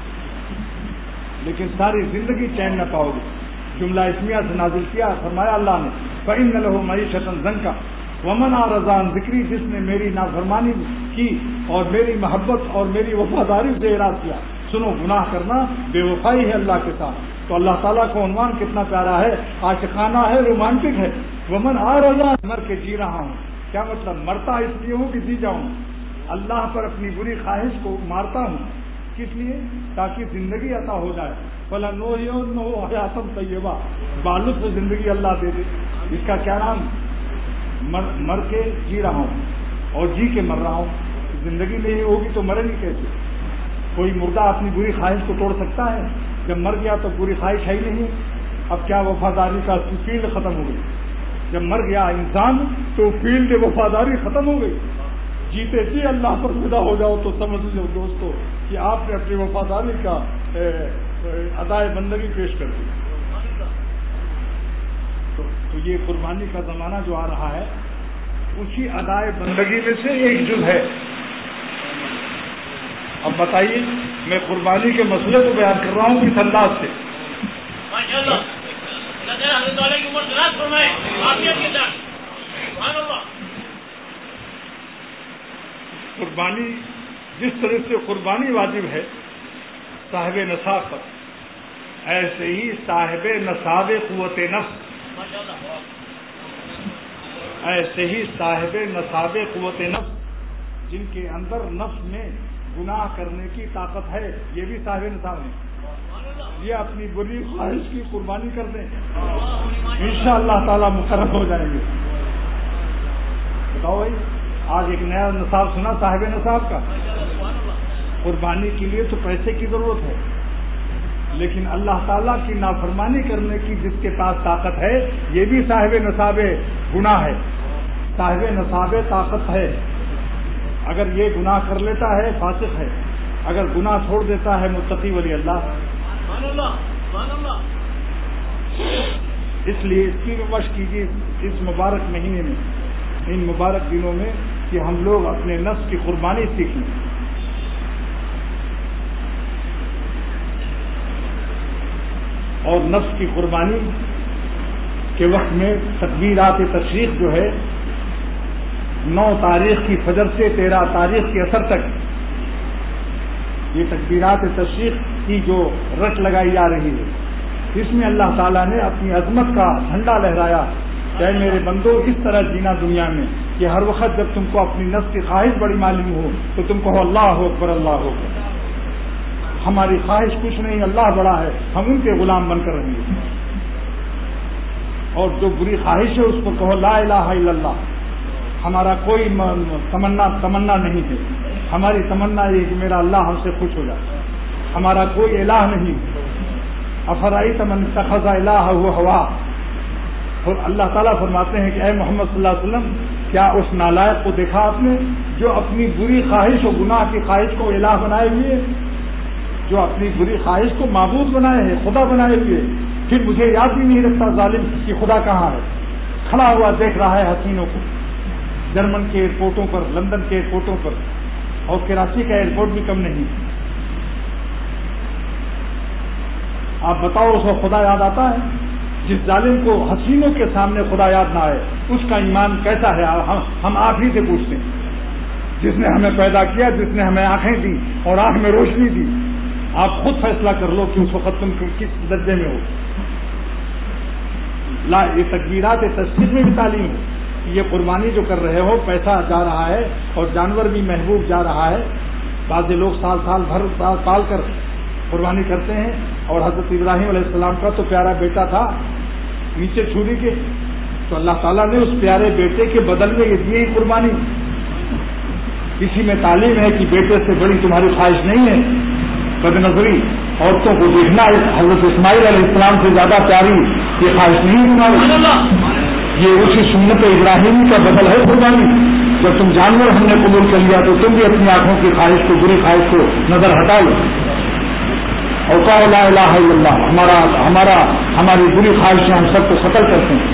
لیکن ساری زندگی چین نہ پاؤ گے۔ جملہ اسمیہ سے نازل کیا، فرمایا اللہ نے فَإِنَّ لَهُ مَعِيشَةً ضَنكًا وَمَنْ أَعْرَضَ عَنْ ذِكْرِي، جس نے میری نافرمانی کی اور میری محبت اور میری وفاداری سے اعراض کیا۔ سنو، گناہ کرنا بے وفائی ہے اللہ کے ساتھ، تو اللہ تعالیٰ کا عنوان کتنا پیارا ہے، عاشقانہ ہے، رومانٹک ہے۔ وَمَنْ أَعْرَضَ، مر کے جی رہا ہوں، کیا مطلب؟ مرتا اس لیے ہوں کہ جی جاؤں، اللہ پر اپنی بری خواہش کو مارتا ہوں، کس لیے؟ تاکہ زندگی عطا ہو جائے۔ فَلَنُحْيِيَنَّهُ حَيَاةً طَيِّبَةً، بالطف زندگی اللہ دے دے۔ اس کا کیا نام؟ مر, مر کے جی رہا ہوں اور جی کے مر رہا ہوں۔ زندگی نہیں ہوگی تو مرے گی کیسے؟ کوئی مردہ اپنی بری خواہش کو توڑ سکتا ہے؟ جب مر گیا تو بری خواہش ہے ہی نہیں، اب کیا وفاداری کا فیلڈ ختم ہو گئی۔ جب مر گیا انسان تو فیلڈ وفاداری ختم ہو گئی۔ جیتے جی اللہ پر فدا ہو جاؤ تو سمجھ لو دوستو کہ آپ نے اپنی وفاداری کا ادائے بندگی پیش کر دی۔ تو, تو یہ قربانی کا زمانہ جو آ رہا ہے اسی ادائے بندگی میں سے ایک جز ہے۔ اب بتائیے، میں قربانی کے مسئلے کو بیان کر رہا ہوں کس انداز سے؟ قربانی، جس طرح سے قربانی واجب ہے صاحب نصاب پر، ایسے ہی صاحب نصاب قوت نفس ایسے ہی صاحب نصاب قوت نفس جن کے اندر نفس میں گناہ کرنے کی طاقت ہے، یہ بھی صاحب نصاب ہیں۔ یہ اپنی بری خواہش کی قربانی کر دیں، انشاءاللہ تعالی مقرر ہو جائیں گے۔ بتاؤ بھائی، آج ایک نیا نصاب سنا صاحب نصاب کا۔ قربانی کے لیے تو پیسے کی ضرورت ہے، لیکن اللہ تعالیٰ کی نافرمانی کرنے کی جس کے پاس طاقت ہے، یہ بھی صاحب نصاب گناہ ہے، صاحب نصاب طاقت ہے۔ اگر یہ گناہ کر لیتا ہے فاسق ہے، اگر گناہ چھوڑ دیتا ہے متقی ولی اللہ۔ اس لیے اس کی کوشش کیجیے اس مبارک مہینے میں، ان مبارک دنوں میں، کہ ہم لوگ اپنے نفس کی قربانی سیکھیں۔ اور نفس کی قربانی کے وقت میں تکبیرات تشریق جو ہے، نو تاریخ کی فجر سے تیرہ تاریخ کے اثر تک یہ تکبیرات تشریق کی جو رٹ لگائی جا رہی ہے، اس میں اللہ تعالیٰ نے اپنی عظمت کا جھنڈا لہرایا کہ اے میرے بندو، اس طرح جینا دنیا میں کہ ہر وقت جب تم کو اپنی نفس کی خواہش بڑی معلوم ہو تو تم کہو اللہ اکبر، اللہ اکبر، ہماری خواہش کچھ نہیں، اللہ بڑا ہے، ہم ان کے غلام بن کر رہیں گے۔ اور جو بری خواہش ہے اس کو کہو لا الہ الا اللہ، ہمارا کوئی تمنا تمنا نہیں ہے، ہماری تمنا یہ کہ میرا اللہ ہم سے خوش ہو جائے، ہمارا کوئی الہ نہیں۔ افرأیت من اتخذ الہہ ہوا، اور اللہ تعالیٰ فرماتے ہیں کہ اے محمد صلی اللہ علیہ وسلم، کیا اس نالائق کو دیکھا آپ نے جو اپنی بری خواہش اور گناہ کی خواہش کو الہ بنائے ہوئے، جو اپنی بری خواہش کو معبود بنائے ہیں، خدا بنائے ہوئے، پھر مجھے یاد بھی نہیں رکھتا ظالم کہ خدا کہاں ہے، کھڑا ہوا دیکھ رہا ہے حسینوں کو جرمن کے ایئرپورٹوں پر، لندن کے ایئرپورٹوں پر، اور کراچی کا ایئرپورٹ بھی کم نہیں۔ آپ بتاؤ اس کو خدا یاد آتا ہے؟ جس ظالم کو حسینوں کے سامنے خدا یاد نہ آئے اس کا ایمان کیسا ہے؟ ہم آپ ہی سے پوچھتے ہیں، جس نے ہمیں پیدا کیا، جس نے ہمیں آنکھیں دی اور آنکھ میں روشنی دی، آپ خود فیصلہ کر لو کہ اس وقت تم کس درجے میں ہو۔ لا، یہ تکبیرات تشریق میں بھی تعلیم ہے کہ یہ قربانی جو کر رہے ہو، پیسہ جا رہا ہے اور جانور بھی محبوب جا رہا ہے۔ بعض لوگ سال سال بھر پال کر قربانی کرتے ہیں، اور حضرت ابراہیم علیہ السلام کا تو پیارا بیٹا تھا نیچے چھری کے، تو اللہ تعالیٰ نے اس پیارے بیٹے کے بدل میں یہ دی قربانی۔ اسی میں تعلیم ہے کہ بیٹے سے بڑی تمہاری خواہش نہیں ہے، بد نظری عورتوں کو دیکھنا حضرت اسماعیل علیہ السلام سے زیادہ پیاری یہ خواہش نہیں تمہاری۔ یہ اسی سنت ابراہیمی کا بدل ہے قربانی. جب تم جانور ہم نے قبول کر لیا تو تم بھی اپنی آنکھوں کی خواہش کو، بری خواہش کو نظر ہٹا لو اور کہو لا الہ الا اللہ. ہمارا ہمارا ہماری بری خواہشیں ہم سب کو قتل کرتے ہیں.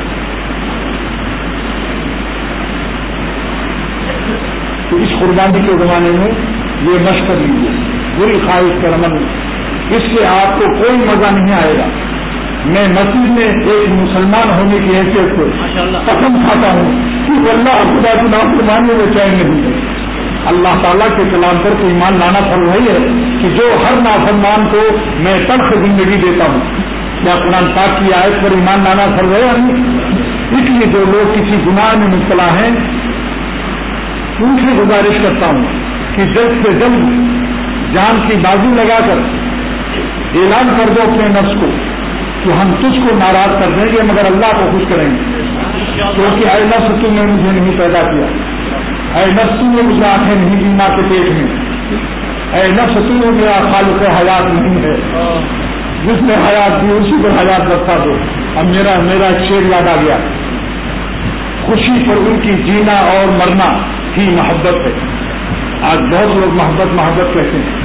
تو اس قربانی کے زمانے میں یہ مشق کر لیجیے بری خواہش کا عمل. اس سے آپ کو کوئی مزہ نہیں آئے گا. میں مسجد میں ایک مسلمان ہونے کی حیثیت سے قسم کھاتا ہوں کہ اللہ خدا کی نافرمانی میں چین نہیں ہے. اللہ تعالیٰ کے کلام پر تو ایمان لانا فرض ہے کہ جو ہر نافرمان کو میں تلخ زندگی دیتا ہوں. کیا قرآن پاک کی آیت پر ایمان لانا فرض ہے یا نہیں؟ اس لیے جو لوگ کسی گناہ میں مبتلا ہیں ان سے گزارش کرتا ہوں کہ جلد سے جلد جان کی بازی لگا کر اعلان کر دو اپنے نفس کو کہ ہم تجھ کو ناراض کر دیں گے مگر اللہ کو خوش کریں گے. کیونکہ اے نفس تم نے مجھے نہیں پیدا کیا، اے نفس تم نے مجھے آنکھیں نہیں دی ماں کے پیٹ میں، اے نفس تم نے میرا خالق حیات نہیں ہے. جس نے حیات دی اسی کو حیات رکھا دو. اب میرا میرا شعر یاد آ گیا، خوشی پر ان کی جینا اور مرنا ہی محبت ہے. آج بہت لوگ محبت محبت کہتے ہیں.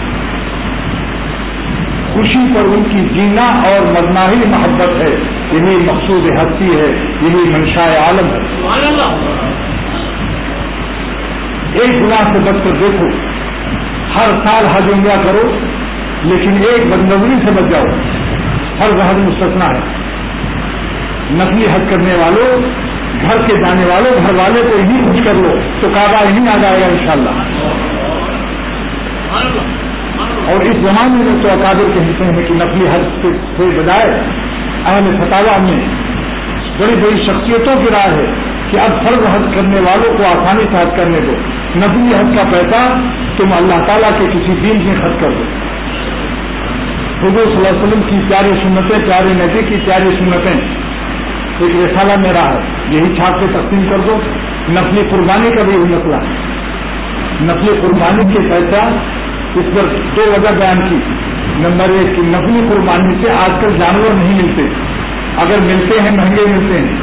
خوشی پر ان کی جینا اور مرنا ہی محبت ہے. یہی مقصود ہستی ہے، یہی منشاء عالم ہے. ایک گناہ سے بچ کر دیکھو. ہر سال حج عمرہ کرو لیکن ایک بدنظری سے بچ جاؤ. ہر حج مستثنا ہے. نقلی حج کرنے والوں، گھر کے جانے والوں، گھر والے کو یہی خوش کر لو تو کعبہ یہی آ جائے گا انشاءاللہ. اور اس زمانے میں تو اکابر کہتے ہیں کہ نقلی حج سے بجائے اہل فتاوی میں بڑی بڑی شخصیتوں کی رائے ہے کہ اب فرض حج کرنے والوں کو آسانی سے حج کرنے دو. نقلی حج کا پیسہ تم اللہ تعالیٰ کے کسی دین میں خرچ کر دو. حضور صلی اللہ علیہ وسلم کی پیاری سنتیں، پیارے نبی کی پیاری سنتیں ایک رسالہ میرا ہے، یہی چھاپ سے تقسیم کر دو. نقلی قربانی کا بھی مسئلہ ہے. نقلی قربانی کے پیسہ اس پر دو وجہ بیان کی. نمبر ایک کہ نقلی قربانی سے آج کل جانور نہیں ملتے، اگر ملتے ہیں مہنگے ملتے ہیں.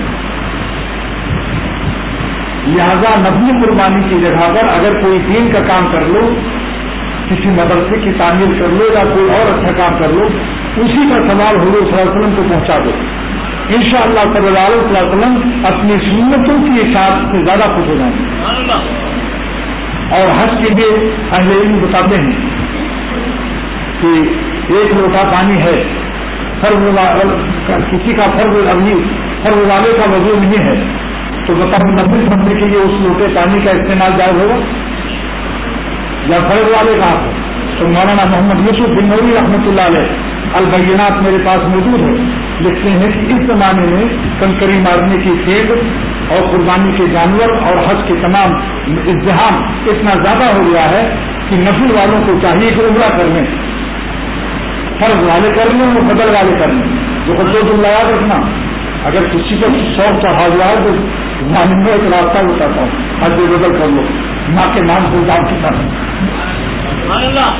لہذا نقلی قربانی کی جگہ پر اگر کوئی دین کا کام کر لو، کسی مدرسے کی تعمیر کر لو یا کوئی اور اچھا کام کر لو، اسی کا سوال حضور صلی اللہ علیہ وسلم کو پہنچا دو. انشاءاللہ صلی اللہ علیہ وسلم اپنی سنتوں کی اشاعت سے زیادہ خوش ہو جائیں گے. اور حج کے لیے اہل علم بتاتے ہیں کہ ایک لوٹا پانی ہے، فرض کسی کا فرض ابھی فرض والے کا وضو نہیں ہے تو بتاؤ نبی بننے کے لیے اس لوٹے پانی کا استعمال جائز ہوگا یا فرض والے کا؟ تو مولانا محمد یوسف بن نوری رحمۃ اللہ علیہ البینات میرے پاس موجود ہے، لکھتے ہیں کہ اس زمانے میں کنکری مارنے کی کھیل اور قربانی کے جانور اور حج کے تمام ازدحام اتنا زیادہ ہو گیا ہے کہ نفل والوں کو چاہیے کہ عمرہ کر لیں. فرض والے کر لیں اور بدل والے کر لیں. جو خود تم یاد رکھنا، اگر کسی کو شوق چڑھا ہوا ہے تو معلوم میں ایک راستہ بتاتا ہوں، حج بدل کر لو ماں کے نام سے جان کی طرح.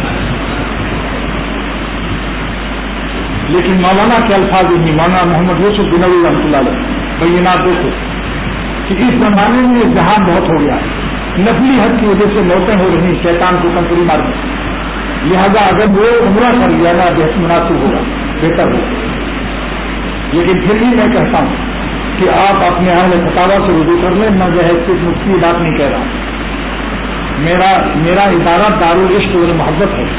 لیکن مولانا کے الفاظ نہیں، مولانا محمد یوسف بن نوری رحمۃ اللہ علیہ بینات دیکھو کہ اس زمانے میں ازدحام بہت ہو گیا ہے. نقلی حج کی وجہ سے موتیں ہو رہی ہیں شیطان کو کنکری مار دی. لہذا اگر وہ عمرہ کر لیا نا بہت مناسب ہوگا، بہتر ہوگا. لیکن پھر بھی میں کہتا ہوں کہ آپ اپنے اہل فتاوی سے رجوع کر لیں. میں جو ہے صرف مفتی بات نہیں کہہ رہا ہوں. میرا میرا ادارہ دارالعشق و محبت ہے.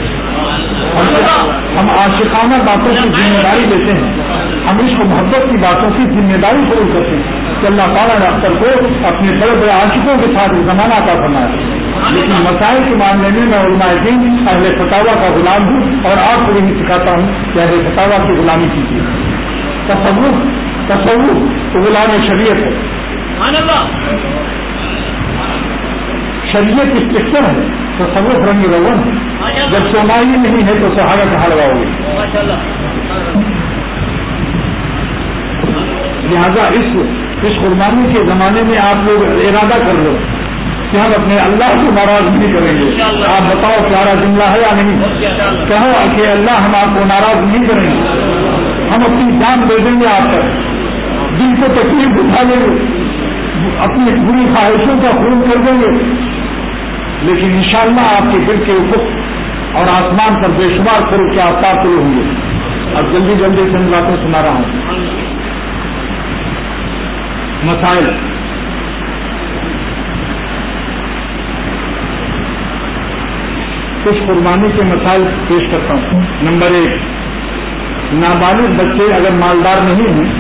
ہم عاشقانہ باتوں کی ذمہ داری لیتے ہیں، ہم اس کو محبت کی باتوں کی ذمہ داری قبول کرتے ہیں کہ اللہ تعالیٰ نے اختر کو اپنے بڑے بڑے عاشقوں کے ساتھ زمانہ عطا فرمایا. لیکن مسائل کے معاملے میں میں علماء دین اہل فتاوی کا غلام ہوں اور آپ کو یہی سکھاتا ہوں کہ اہل فتاوی کی غلامی کیجیے. تصور تصور تو غلام شریعت ہے. شریعت اسٹرکچر ہے، تصور رنگ رون ہے. جب سومائی نہیں ہے تو سہارا کہاں لگاؤ گے؟ لہذا اس اس قربانی کے زمانے میں آپ لوگ ارادہ کر لو کہ ہم اپنے اللہ کو ناراض نہیں کریں گے. آپ بتاؤ پیارا جملہ ہے یا نہیں؟ کہو کہ اللہ ہم آپ کو ناراض نہیں کریں گے، ہم اپنی جان دے دیں گے آپ پر، دل کو تکلیف اٹھا لیں گے, اپنی بری خواہشوں کا خون کر دیں گے, لیکن انشاءاللہ آپ کے دل کے افق اور آسمان پر بے شمار کرو کے آفتاب طلوع ہوں گے. اب جلدی جلدی چند باتیں سنا رہا ہوں. مسائل کچھ قربانی کے مسائل پیش کرتا ہوں. نمبر ایک, نابالغ بچے اگر مالدار نہیں ہیں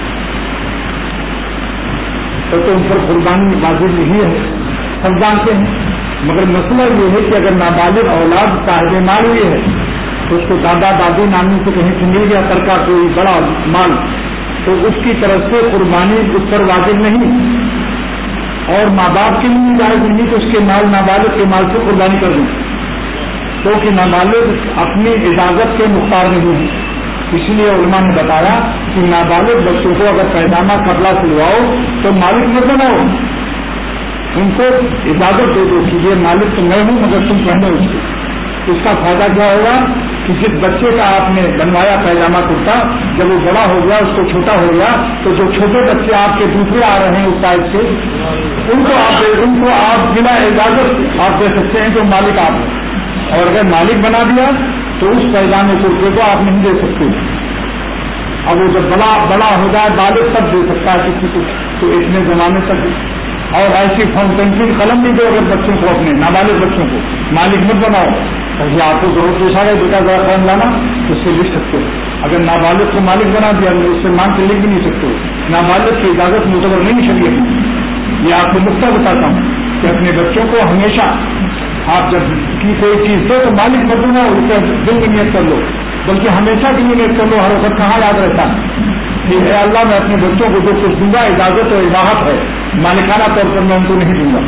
تو تو ان پر قربانی واجب نہیں ہے, سب جانتے ہیں. مگر مسئلہ یہ ہے کہ اگر نابالغ اولاد صاحب مال ہوئی ہے تو اس کو دادا دادی نانی سے کہیں سے مل گیا ترکا کوئی بڑا مال, تو اس کی طرف سے قربانی اس پر واجب نہیں, اور ماں باپ کے لیے جائز نہیں کہ اس کے مال نابالغ کے مال سے قربانی کر دیں, کیونکہ نابالغ اپنی اجازت کے مختار نہیں ہیں. اس لیے علماء نے بتایا کہ نابالغ بچوں کو اگر پیجامہ کپڑا سلواؤ تو مالک نہ بناؤ, ان کو اجازت دے دو کہ یہ مالک تو میں ہوں مگر تم پہنو اس کو. اس کا فائدہ کیا ہوگا کہ جس بچے کا آپ نے بنوایا پیجامہ کرتا, جب وہ بڑا ہو گیا اس کو چھوٹا ہو گیا تو جو چھوٹے بچے آپ کے دوسرے آ رہے ہیں اس سائڈ سے ان کو آپ ان کو آپ بنا اجازت آپ دے سکتے ہیں جو مالک آپ ہیں. اور اگر مالک بنا دیا تو اس پیجامے کرتے کو آپ نہیں دے سکتے. اب وہ جب بڑا بڑا ہو جائے بالغ تب دے سکتا ہے کسی کو, تو اتنے زمانے تک. اور ایسی فاؤنٹین قلم بھی دو اگر بچوں کو, اپنے نابالغ بچوں کو مالک مت بناؤ. یہ آپ کو ضرورت پوچھا گیا بیٹا ذرا قلم لانا, اس سے لکھ سکتے ہو. اگر نابالغ کو مالک بنا دیا اس سے مان کے لکھ بھی نہیں سکتے. نابالغ کی اجازت معتبر نہیں شریعت میں. یہ آپ کو نقطہ بتاتا ہوں کہ اپنے بچوں کو ہمیشہ آپ جب کی کوئی چیز دو تو مالک مت بنا, اس کا دل میں نیت کر لو, بلکہ ہمیشہ کی نیت کر لو. ہر وقت کہاں یاد رہتا کہ اے اللہ میں اپنے بچوں کو جو کچھ دوں گا اجازت اور اباحت ہے, مالکانہ طور پر میں ان کو نہیں دوں گا.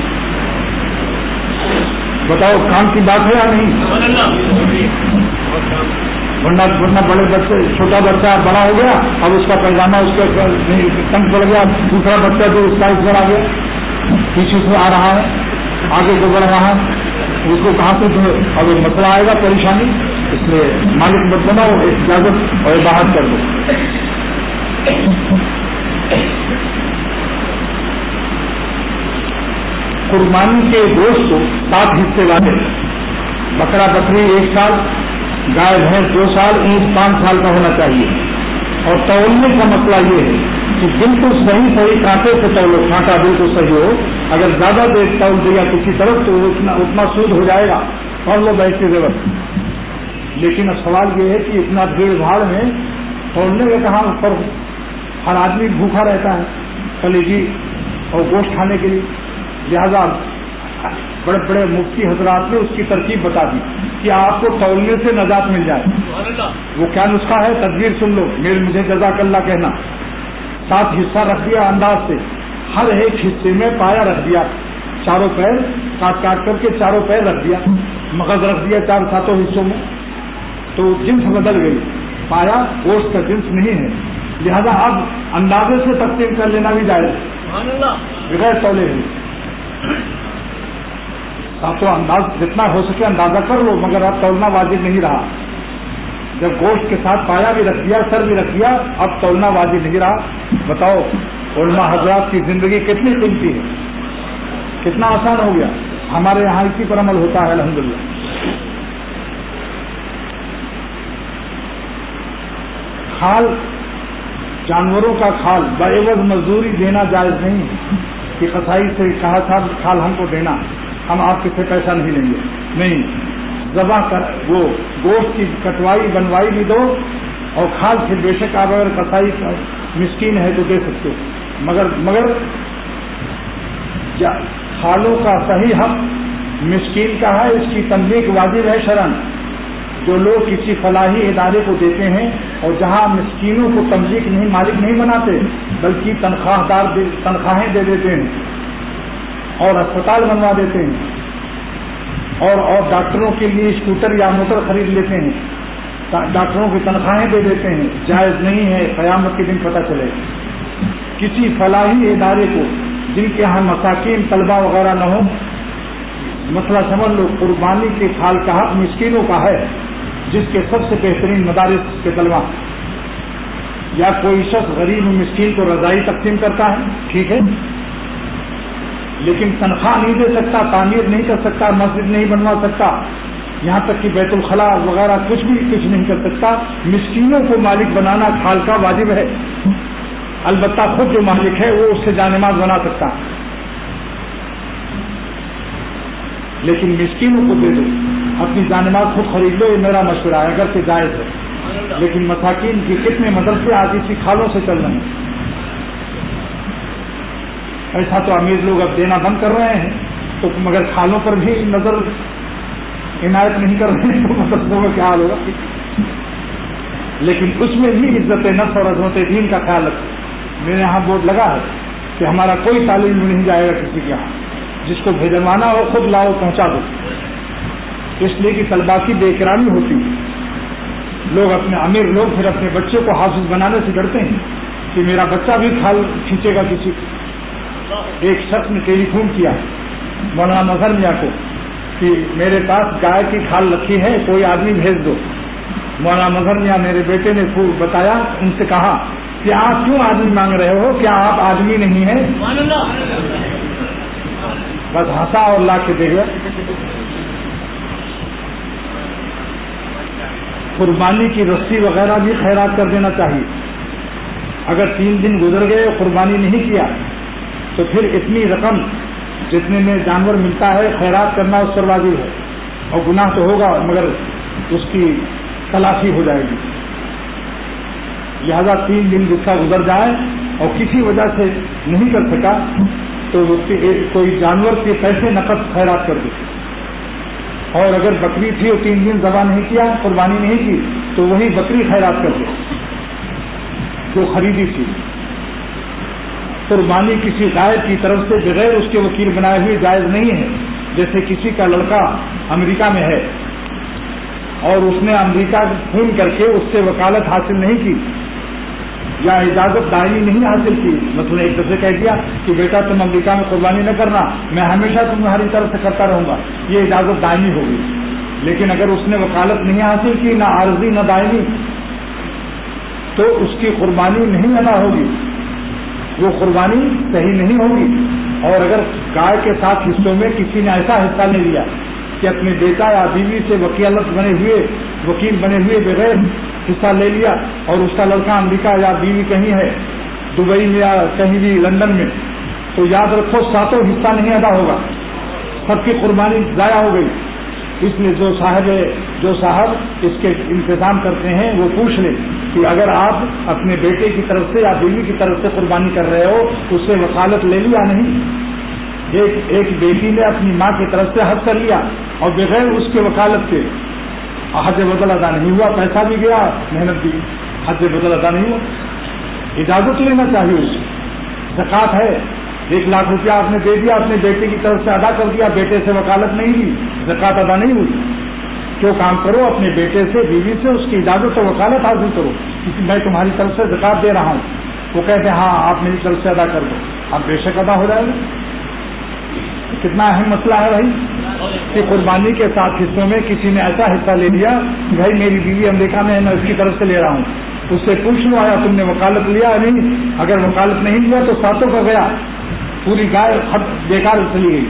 بتاؤ کام کی بات ہے یا نہیں؟ ورنہ ورنہ بڑے بچے, چھوٹا بچہ بڑا ہو گیا, اب اس کا پیجامہ اس کا تنگ پڑ گیا, دوسرا بچہ جو اس سائز پر آ گیا, پیچھے سے آ رہا ہے, آگے کو بڑھ رہا ہے, اس کو کہاں سے جو اب مسئلہ آئے گا پریشانی. اس لیے مالک مت بناؤ, اجازت اور اباحت کر دو. قربانی کے گوشت کو سات حصے والے, بکرا بکری ایک سال, گائے بھینس دو سال, اونٹ پانچ سال کا ہونا چاہیے. اور تولنے کا مسئلہ یہ ہے کہ بالکل صحیح صحیح کانٹے سے تولو, کانٹا بالکل صحیح ہو. اگر زیادہ دیر تول دیا کسی طرف تو اتنا اتنا سود ہو جائے گا اور لو بیٹھ کے ضرورت. لیکن اب سوال یہ ہے کہ اتنا بھیڑ بھاڑ میں تولنے کا کہاں پر, ہر آدمی بھوکا رہتا ہے کلیجی اور گوشت کھانے کے لیے. لہذا بڑے بڑے مفتی حضرات نے اس کی ترکیب بتا دی کہ آپ کو تولنے سے نجات مل جائے. وہ کیا نسخہ ہے, تدبیر سن لو, میرے مجھے جزاک اللہ کہنا. سات حصہ رکھ دیا انداز سے, ہر ایک حصے میں پایا رکھ دیا, چاروں پیر کاٹ کاٹ کر کے چاروں پیر رکھ دیا, مغز رکھ دیا چار ساتوں حصوں میں, تو جنس بدل گئی. پایا گوشت کا جنس نہیں ہے, لہذا اب اندازے سے تقسیم کر لینا بھی جائز بغیر تولے ہوئی. تو انداز جتنا ہو سکے اندازہ کر لو, مگر اب تولنا واجب نہیں رہا. جب گوشت کے ساتھ پایا بھی رکھ دیا, سر بھی رکھ دیا, اب تولنا واجب نہیں رہا. بتاؤ علماء حضرات کی زندگی کتنی قیمتی ہے, کتنا آسان ہو گیا. ہمارے یہاں اسی پر عمل ہوتا ہے الحمدللہ. کھال, جانوروں کا کھال بعوض مزدوری دینا جائز نہیں ہے کہ قصائی سے کہا تھا کھال ہم کو دینا, ہم آپ سے پیسہ نہیں لیں گے. نہیں, ذبح کر وہ گوشت کی کٹوائی بنوائی بھی دو, اور کھال سے بے شک آپ اگر قصائی مسکین ہے تو دے سکتے ہو, مگر مگر کھالوں کا صحیح حق مسکین کا ہے. اس کی تملیغ واجب ہے شرعاً. جو لوگ کسی فلاحی ادارے کو دیتے ہیں اور جہاں مسکینوں کو تملیغ نہیں مالک نہیں بناتے بلکہ تنخواہ دار تنخواہیں دے دیتے ہیں اور اسپتال بنوا دیتے ہیں, اور اور ڈاکٹروں کے لیے اسکوٹر یا موٹر خرید لیتے ہیں, ڈاکٹروں کی تنخواہیں دے دیتے ہیں, جائز نہیں ہے. قیامت کے دن پتہ چلے کسی فلاحی ادارے کو جن کے یہاں مساکین طلبہ وغیرہ نہ ہو. مسئلہ سمجھ لو, قربانی کے کھال کا حق مسکینوں کا ہے, جس کے سب سے بہترین مدارس کے طلبہ. یا کوئی شخص غریب مسکین کو رضائی تقسیم کرتا ہے، ٹھیک ہے، لیکن تنخواہ نہیں دے سکتا، تعمیر نہیں کر سکتا، مسجد نہیں بنوا سکتا، یہاں تک کہ بیت الخلاء وغیرہ کچھ بھی کچھ نہیں کر سکتا. مسکینوں کو مالک بنانا کھال کا واجب ہے، البتہ خود جو مالک ہے وہ اس سے جانماز بنا سکتا ہے، لیکن مسکینوں کو دے دو، اپنی جانماز خود خرید لو، یہ میرا مشورہ ہے اگر کہ جائز ہے. لیکن مساکین کی کتنے مدرسے آج اسی کھالوں سے چل رہے ہیں. ایسا تو امیر لوگ اب دینا بند کر رہے ہیں، تو مگر کھالوں پر بھی نظر عنایت نہیں کر رہے ہیں، تو مدرسوں کا کیا حال ہوگا. لیکن اس میں بھی عزت نفس اور عظمت دین کا خیال رکھو. میرے یہاں بورڈ لگا ہے کہ ہمارا کوئی تعلیم نہیں جائے گا کسی کے یہاں، جس کو بھیجوانا ہو خود لاؤ پہنچا دو. اس لیے کہ طلبا کی بے احترامی ہوتی ہے. لوگ اپنے امیر لوگ پھر اپنے بچے کو حافظ بنانے سے ڈرتے ہیں کہ میرا بچہ بھی کھال کھینچے گا کسی. ایک شخص نے ٹیلی فون کیا مولانا مظہر میاں کو کہ میرے پاس گائے کی کھال رکھی ہے، کوئی آدمی بھیج دو. مولانا مظہر میاں میرے بیٹے نے بتایا، ان سے کہا کہ آپ کیوں آدمی مانگ رہے ہو، کیا آپ آدمی نہیں ہیں؟ بس ہنسا اور لا کے دے گیا. قربانی کی رسی وغیرہ بھی خیرات کر دینا چاہیے. اگر تین دن گزر گئے قربانی نہیں کیا تو پھر اتنی رقم جتنے میں جانور ملتا ہے خیرات کرنا اس پر واجب ہے، اور گناہ تو ہوگا مگر اس کی تلافی ہو جائے گی. لہذا تین دن جس کا گزر جائے اور کسی وجہ سے نہیں کر سکا تو کوئی جانور کے پیسے نقد خیرات کر دے. اور اگر بکری تھی اور تین دن ذبح نہیں کیا، قربانی نہیں کی، تو وہی بکری خیرات کر دے جو خریدی تھی. قربانی کسی غائب کی طرف سے بغیر اس کے وکیل بنائے ہوئے جائز نہیں ہے. جیسے کسی کا لڑکا امریکہ میں ہے اور اس نے امریکہ فون کر کے اس سے وکالت حاصل نہیں کی یا اجازت دائمی نہیں حاصل کی، مثلا ایک دفعہ کہہ دیا کہ بیٹا تم امریکہ میں قربانی نہ کرنا، میں ہمیشہ تمہاری طرف سے کرتا رہوں گا، یہ اجازت دائمی ہوگی. لیکن اگر اس نے وکالت نہیں حاصل کی، نہ عارضی نہ دائمی، تو اس کی قربانی نہیں ادا ہوگی، وہ قربانی صحیح نہیں ہوگی. اور اگر گائے کے ساتھ حصوں میں کسی نے ایسا حصہ لے لیا کہ اپنے بیٹا یا بیوی سے وکالت بنے ہوئے وکیل بنے ہوئے بغیر حصہ لے لیا اور اس کا لڑکا امریکہ یا بیوی کہیں ہے دبئی میں یا کہیں بھی لندن میں، تو یاد رکھو ساتوں حصہ نہیں ادا ہوگا، سب کی قربانی ضائع ہو گئی. اس لیے جو صاحب جو صاحب اس کے انتظام کرتے ہیں وہ پوچھ لیں کہ اگر آپ اپنے بیٹے کی طرف سے یا بیوی کی طرف سے قربانی کر رہے ہو اس سے وکالت لے لیا نہیں. ایک ایک بیٹی نے اپنی ماں کی طرف سے حج کر لیا اور بغیر اس کے وکالت کے حج بدل ادا نہیں ہوا، پیسہ بھی گیا، محنت بھی، حج بدل ادا نہیں ہوا. اجازت لینا چاہیے. اس زکوٰۃ ہے، ایک لاکھ روپیہ آپ نے دے دیا، اپنے بیٹے کی طرف سے ادا کر دیا، بیٹے سے وکالت نہیں دی، زکوٰۃ ادا نہیں ہوئی. جو کام کرو اپنے بیٹے سے بیوی سے اس کی اجازت اور وکالت حاصل کرو کہ میں تمہاری طرف سے زکوٰۃ دے رہا ہوں. وہ کہتے ہیں ہاں آپ میری طرف سے ادا کر دو، اب بے شک ادا ہو جائے گا. کتنا اہم مسئلہ ہے بھائی کہ قربانی کے ساتھ حصوں میں کسی نے ایسا حصہ لے لیا، بھائی میری بیوی امریکہ میں ہے میں اس کی طرف سے لے رہا ہوں، اس سے پوچھ لو آیا تم نے وکالت لیا نہیں، اگر وکالت نہیں لیا تو ساتوں کا گیا، پوری گائے بیکار چلی گئی.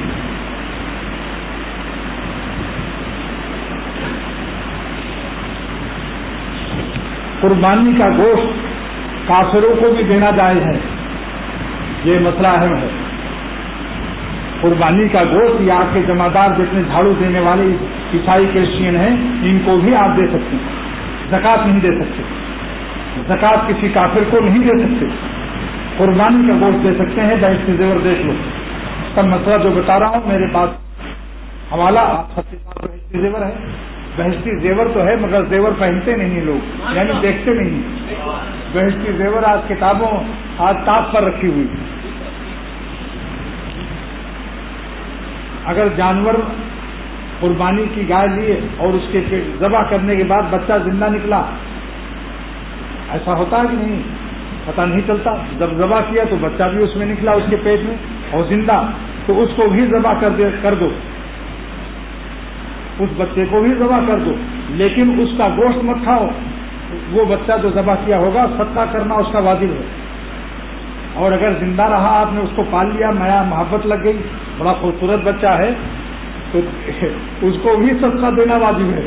قربانی کا گوشت کافروں کو بھی دینا جائز ہے، یہ مسئلہ اہم ہے. قربانی کا گوشت یا آپ کے جمعدار جتنے جھاڑو دینے والے عیسائی کرسچین ہیں ان کو بھی آپ دے سکتے ہیں. زکوٰۃ نہیں دے سکتے، زکوٰۃ کسی کافر کو نہیں دے سکتے. قربانی کا گوشت دے سکتے ہیں. بہشتی زیور دیکھ لو، اس کا مسئلہ جو بتا رہا ہوں میرے پاس حوالہ بہشتی زیور ہے. بہشتی زیور تو ہے مگر زیور پہنتے نہیں لوگ، یعنی دیکھتے نہیں. بہشتی زیور آج کتابوں آج تاپ پر رکھی ہوئی. اگر جانور قربانی کی گائے لیے اور اس کے ذبح کرنے کے بعد بچہ زندہ نکلا، ایسا ہوتا ہے کہ نہیں؟ پتہ نہیں چلتا. جب ذبح کیا تو بچہ بھی اس میں نکلا اس کے پیٹ میں اور زندہ، تو اس کو بھی ذبح کر دے کر دو اس بچے کو بھی ذبح کر دو، لیکن اس کا گوشت مت کھاؤ. وہ بچہ جو ذبح کیا ہوگا صدقہ کرنا اس کا واجب ہے. اور اگر زندہ رہا آپ نے اس کو پال لیا, مایا محبت لگ گئی, بڑا خوبصورت بچہ ہے, تو اس کو بھی صدقہ دینا واجب ہے.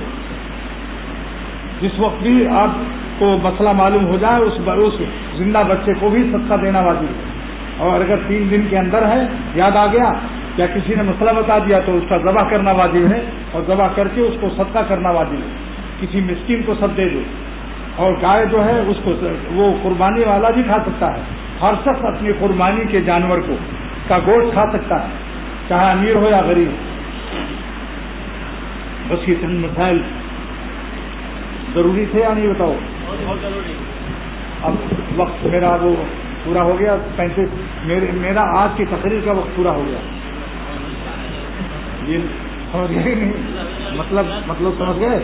جس وقت بھی آپ کو مسئلہ معلوم ہو جائے اس اس زندہ بچے کو بھی صدقہ دینا واجب ہے. اور اگر تین دن کے اندر ہے, یاد آ گیا یا کسی نے مسئلہ بتا دیا تو اس کا ذبح کرنا واجب ہے, اور ذبح کر کے اس کو صدقہ کرنا واجب ہے. کسی مسکین کو سب دے دو. اور گائے جو ہے اس کو وہ قربانی والا بھی کھا سکتا ہے. ہر شخص اپنی قربانی کے جانور کو کا گوشت کھا سکتا ہے, چاہے امیر ہو یا غریب. بس یہ چند مسائل ضروری تھے یا نہیں بتاؤ؟ اب وقت میرا وہ پورا ہو گیا. پینتیس میرا آج کی تقریر کا وقت پورا ہو گیا. یہ سمجھ گئے نہیں مطلب مطلب سمجھ گئے؟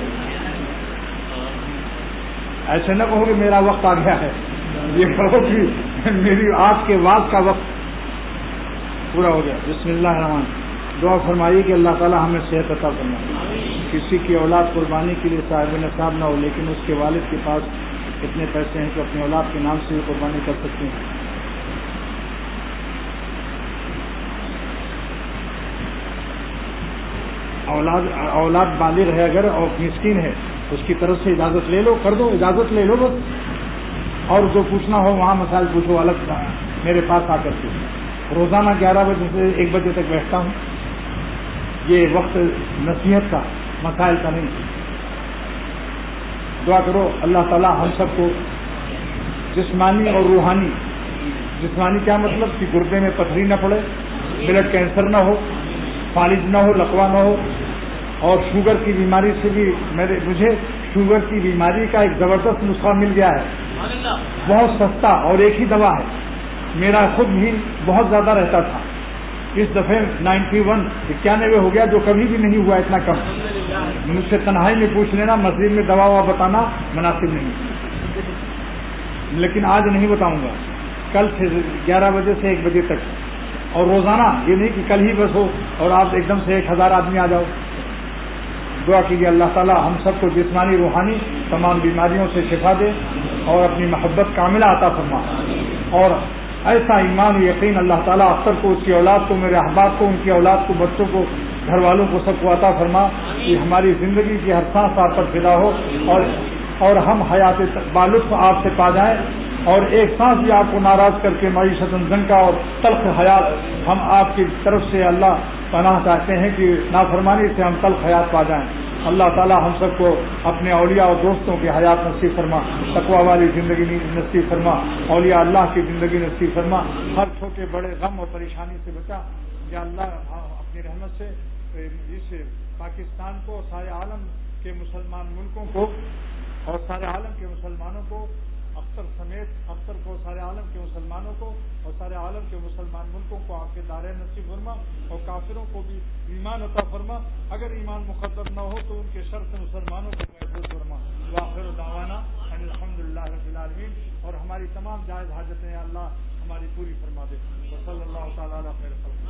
ایسے نہ کہو کہ میرا وقت آ گیا ہے, یہ کہو کہ میری آج کے بعد کا وقت پورا ہو گیا. بسم اللہ الرحمن. دعا فرمائیے کہ اللہ تعالی ہمیں صحت عطا فرمائے. کسی کی اولاد قربانی کے لیے صاحب نصاب نہ ہو, لیکن اس کے والد کے پاس اتنے پیسے ہیں کہ اپنی اولاد کے نام سے قربانی کر سکتے ہیں. اولاد اولاد بالغ ہے اگر اور مسکین ہے, اس کی طرف سے اجازت لے لو, کر دو, اجازت لے لو بس. اور جو پوچھنا ہو وہاں مسائل پوچھو الگ میرے پاس آ کر کے. روزانہ گیارہ بجے سے ایک بجے تک بیٹھتا ہوں. یہ وقت نصیحت کا, مسائل کا نہیں. دعا کرو اللہ تعالی ہم سب کو جسمانی اور روحانی, جسمانی کیا مطلب کہ گردے میں پتھری نہ پڑے, بلڈ کینسر نہ ہو, فالج نہ ہو, لقوا نہ ہو. اور شوگر کی بیماری سے بھی میرے مجھے شوگر کی بیماری کا ایک زبردست نسخہ مل گیا ہے, بہت سستا, اور ایک ہی دوا ہے. میرا خود بھی بہت زیادہ رہتا تھا, اس دفعہ نائنٹی ون اکیانوے ہو گیا, جو کبھی بھی نہیں ہوا اتنا کم. مجھ سے تنہائی میں پوچھ لینا, مسجد میں دوا وا بتانا مناسب نہیں, لیکن آج نہیں بتاؤں گا. کل سے گیارہ بجے سے ایک بجے تک, اور روزانہ, یہ نہیں کہ کل ہی بس ہو اور آپ ایک دم سے ایک ہزار آدمی آ جاؤ. دعا کیجیے اللہ تعالی ہم سب کو جسمانی روحانی تمام بیماریوں سے شفا دے اور اپنی محبت کاملہ عطا فرما. اور ایسا ایمان و یقین اللہ تعالیٰ اختر کو, اس کی اولاد کو, میرے احباب کو, ان کی اولاد کو, بچوں کو, گھر والوں کو, سب کو عطا فرما کہ ہماری زندگی کی ہر سانس آپ پر فدا ہو, اور اور ہم حیات بالطف آپ سے پا جائیں, اور ایک سانس بھی آپ کو ناراض کر کے معیشت زنکا اور تلخ حیات ہم آپ کی طرف سے اللہ پناہ چاہتے ہیں کہ نافرمانی سے ہم تلخ حیات پا جائیں. اللہ تعالی ہم سب کو اپنے اولیاء اور دوستوں کی حیات نصیب فرما, تقوی والی زندگی نصیب فرما, اولیاء اللہ کی زندگی نصیب فرما, ہر چھوٹے بڑے غم اور پریشانی سے بچا. یا اللہ اپنی رحمت سے اس پاکستان کو, سارے عالم کے مسلمان ملکوں کو اور سارے عالم کے مسلمانوں کو, اختر سمیت اختر کو, سارے عالم کے مسلمانوں کو اور سارے عالم کے مسلمان ملکوں کو آپ کے دارین نصیب فرما, اور کافروں کو بھی ایمان عطا فرما. اگر ایمان مقدر نہ ہو تو ان کے شر سے مسلمانوں کو محفوظ فرما. وآخر دعوانا ان الحمدللہ رب العالمین. اور ہماری تمام جائز حاجتیں اللہ ہماری پوری فرما دے. صلی اللہ تعالی علیہ وسلم.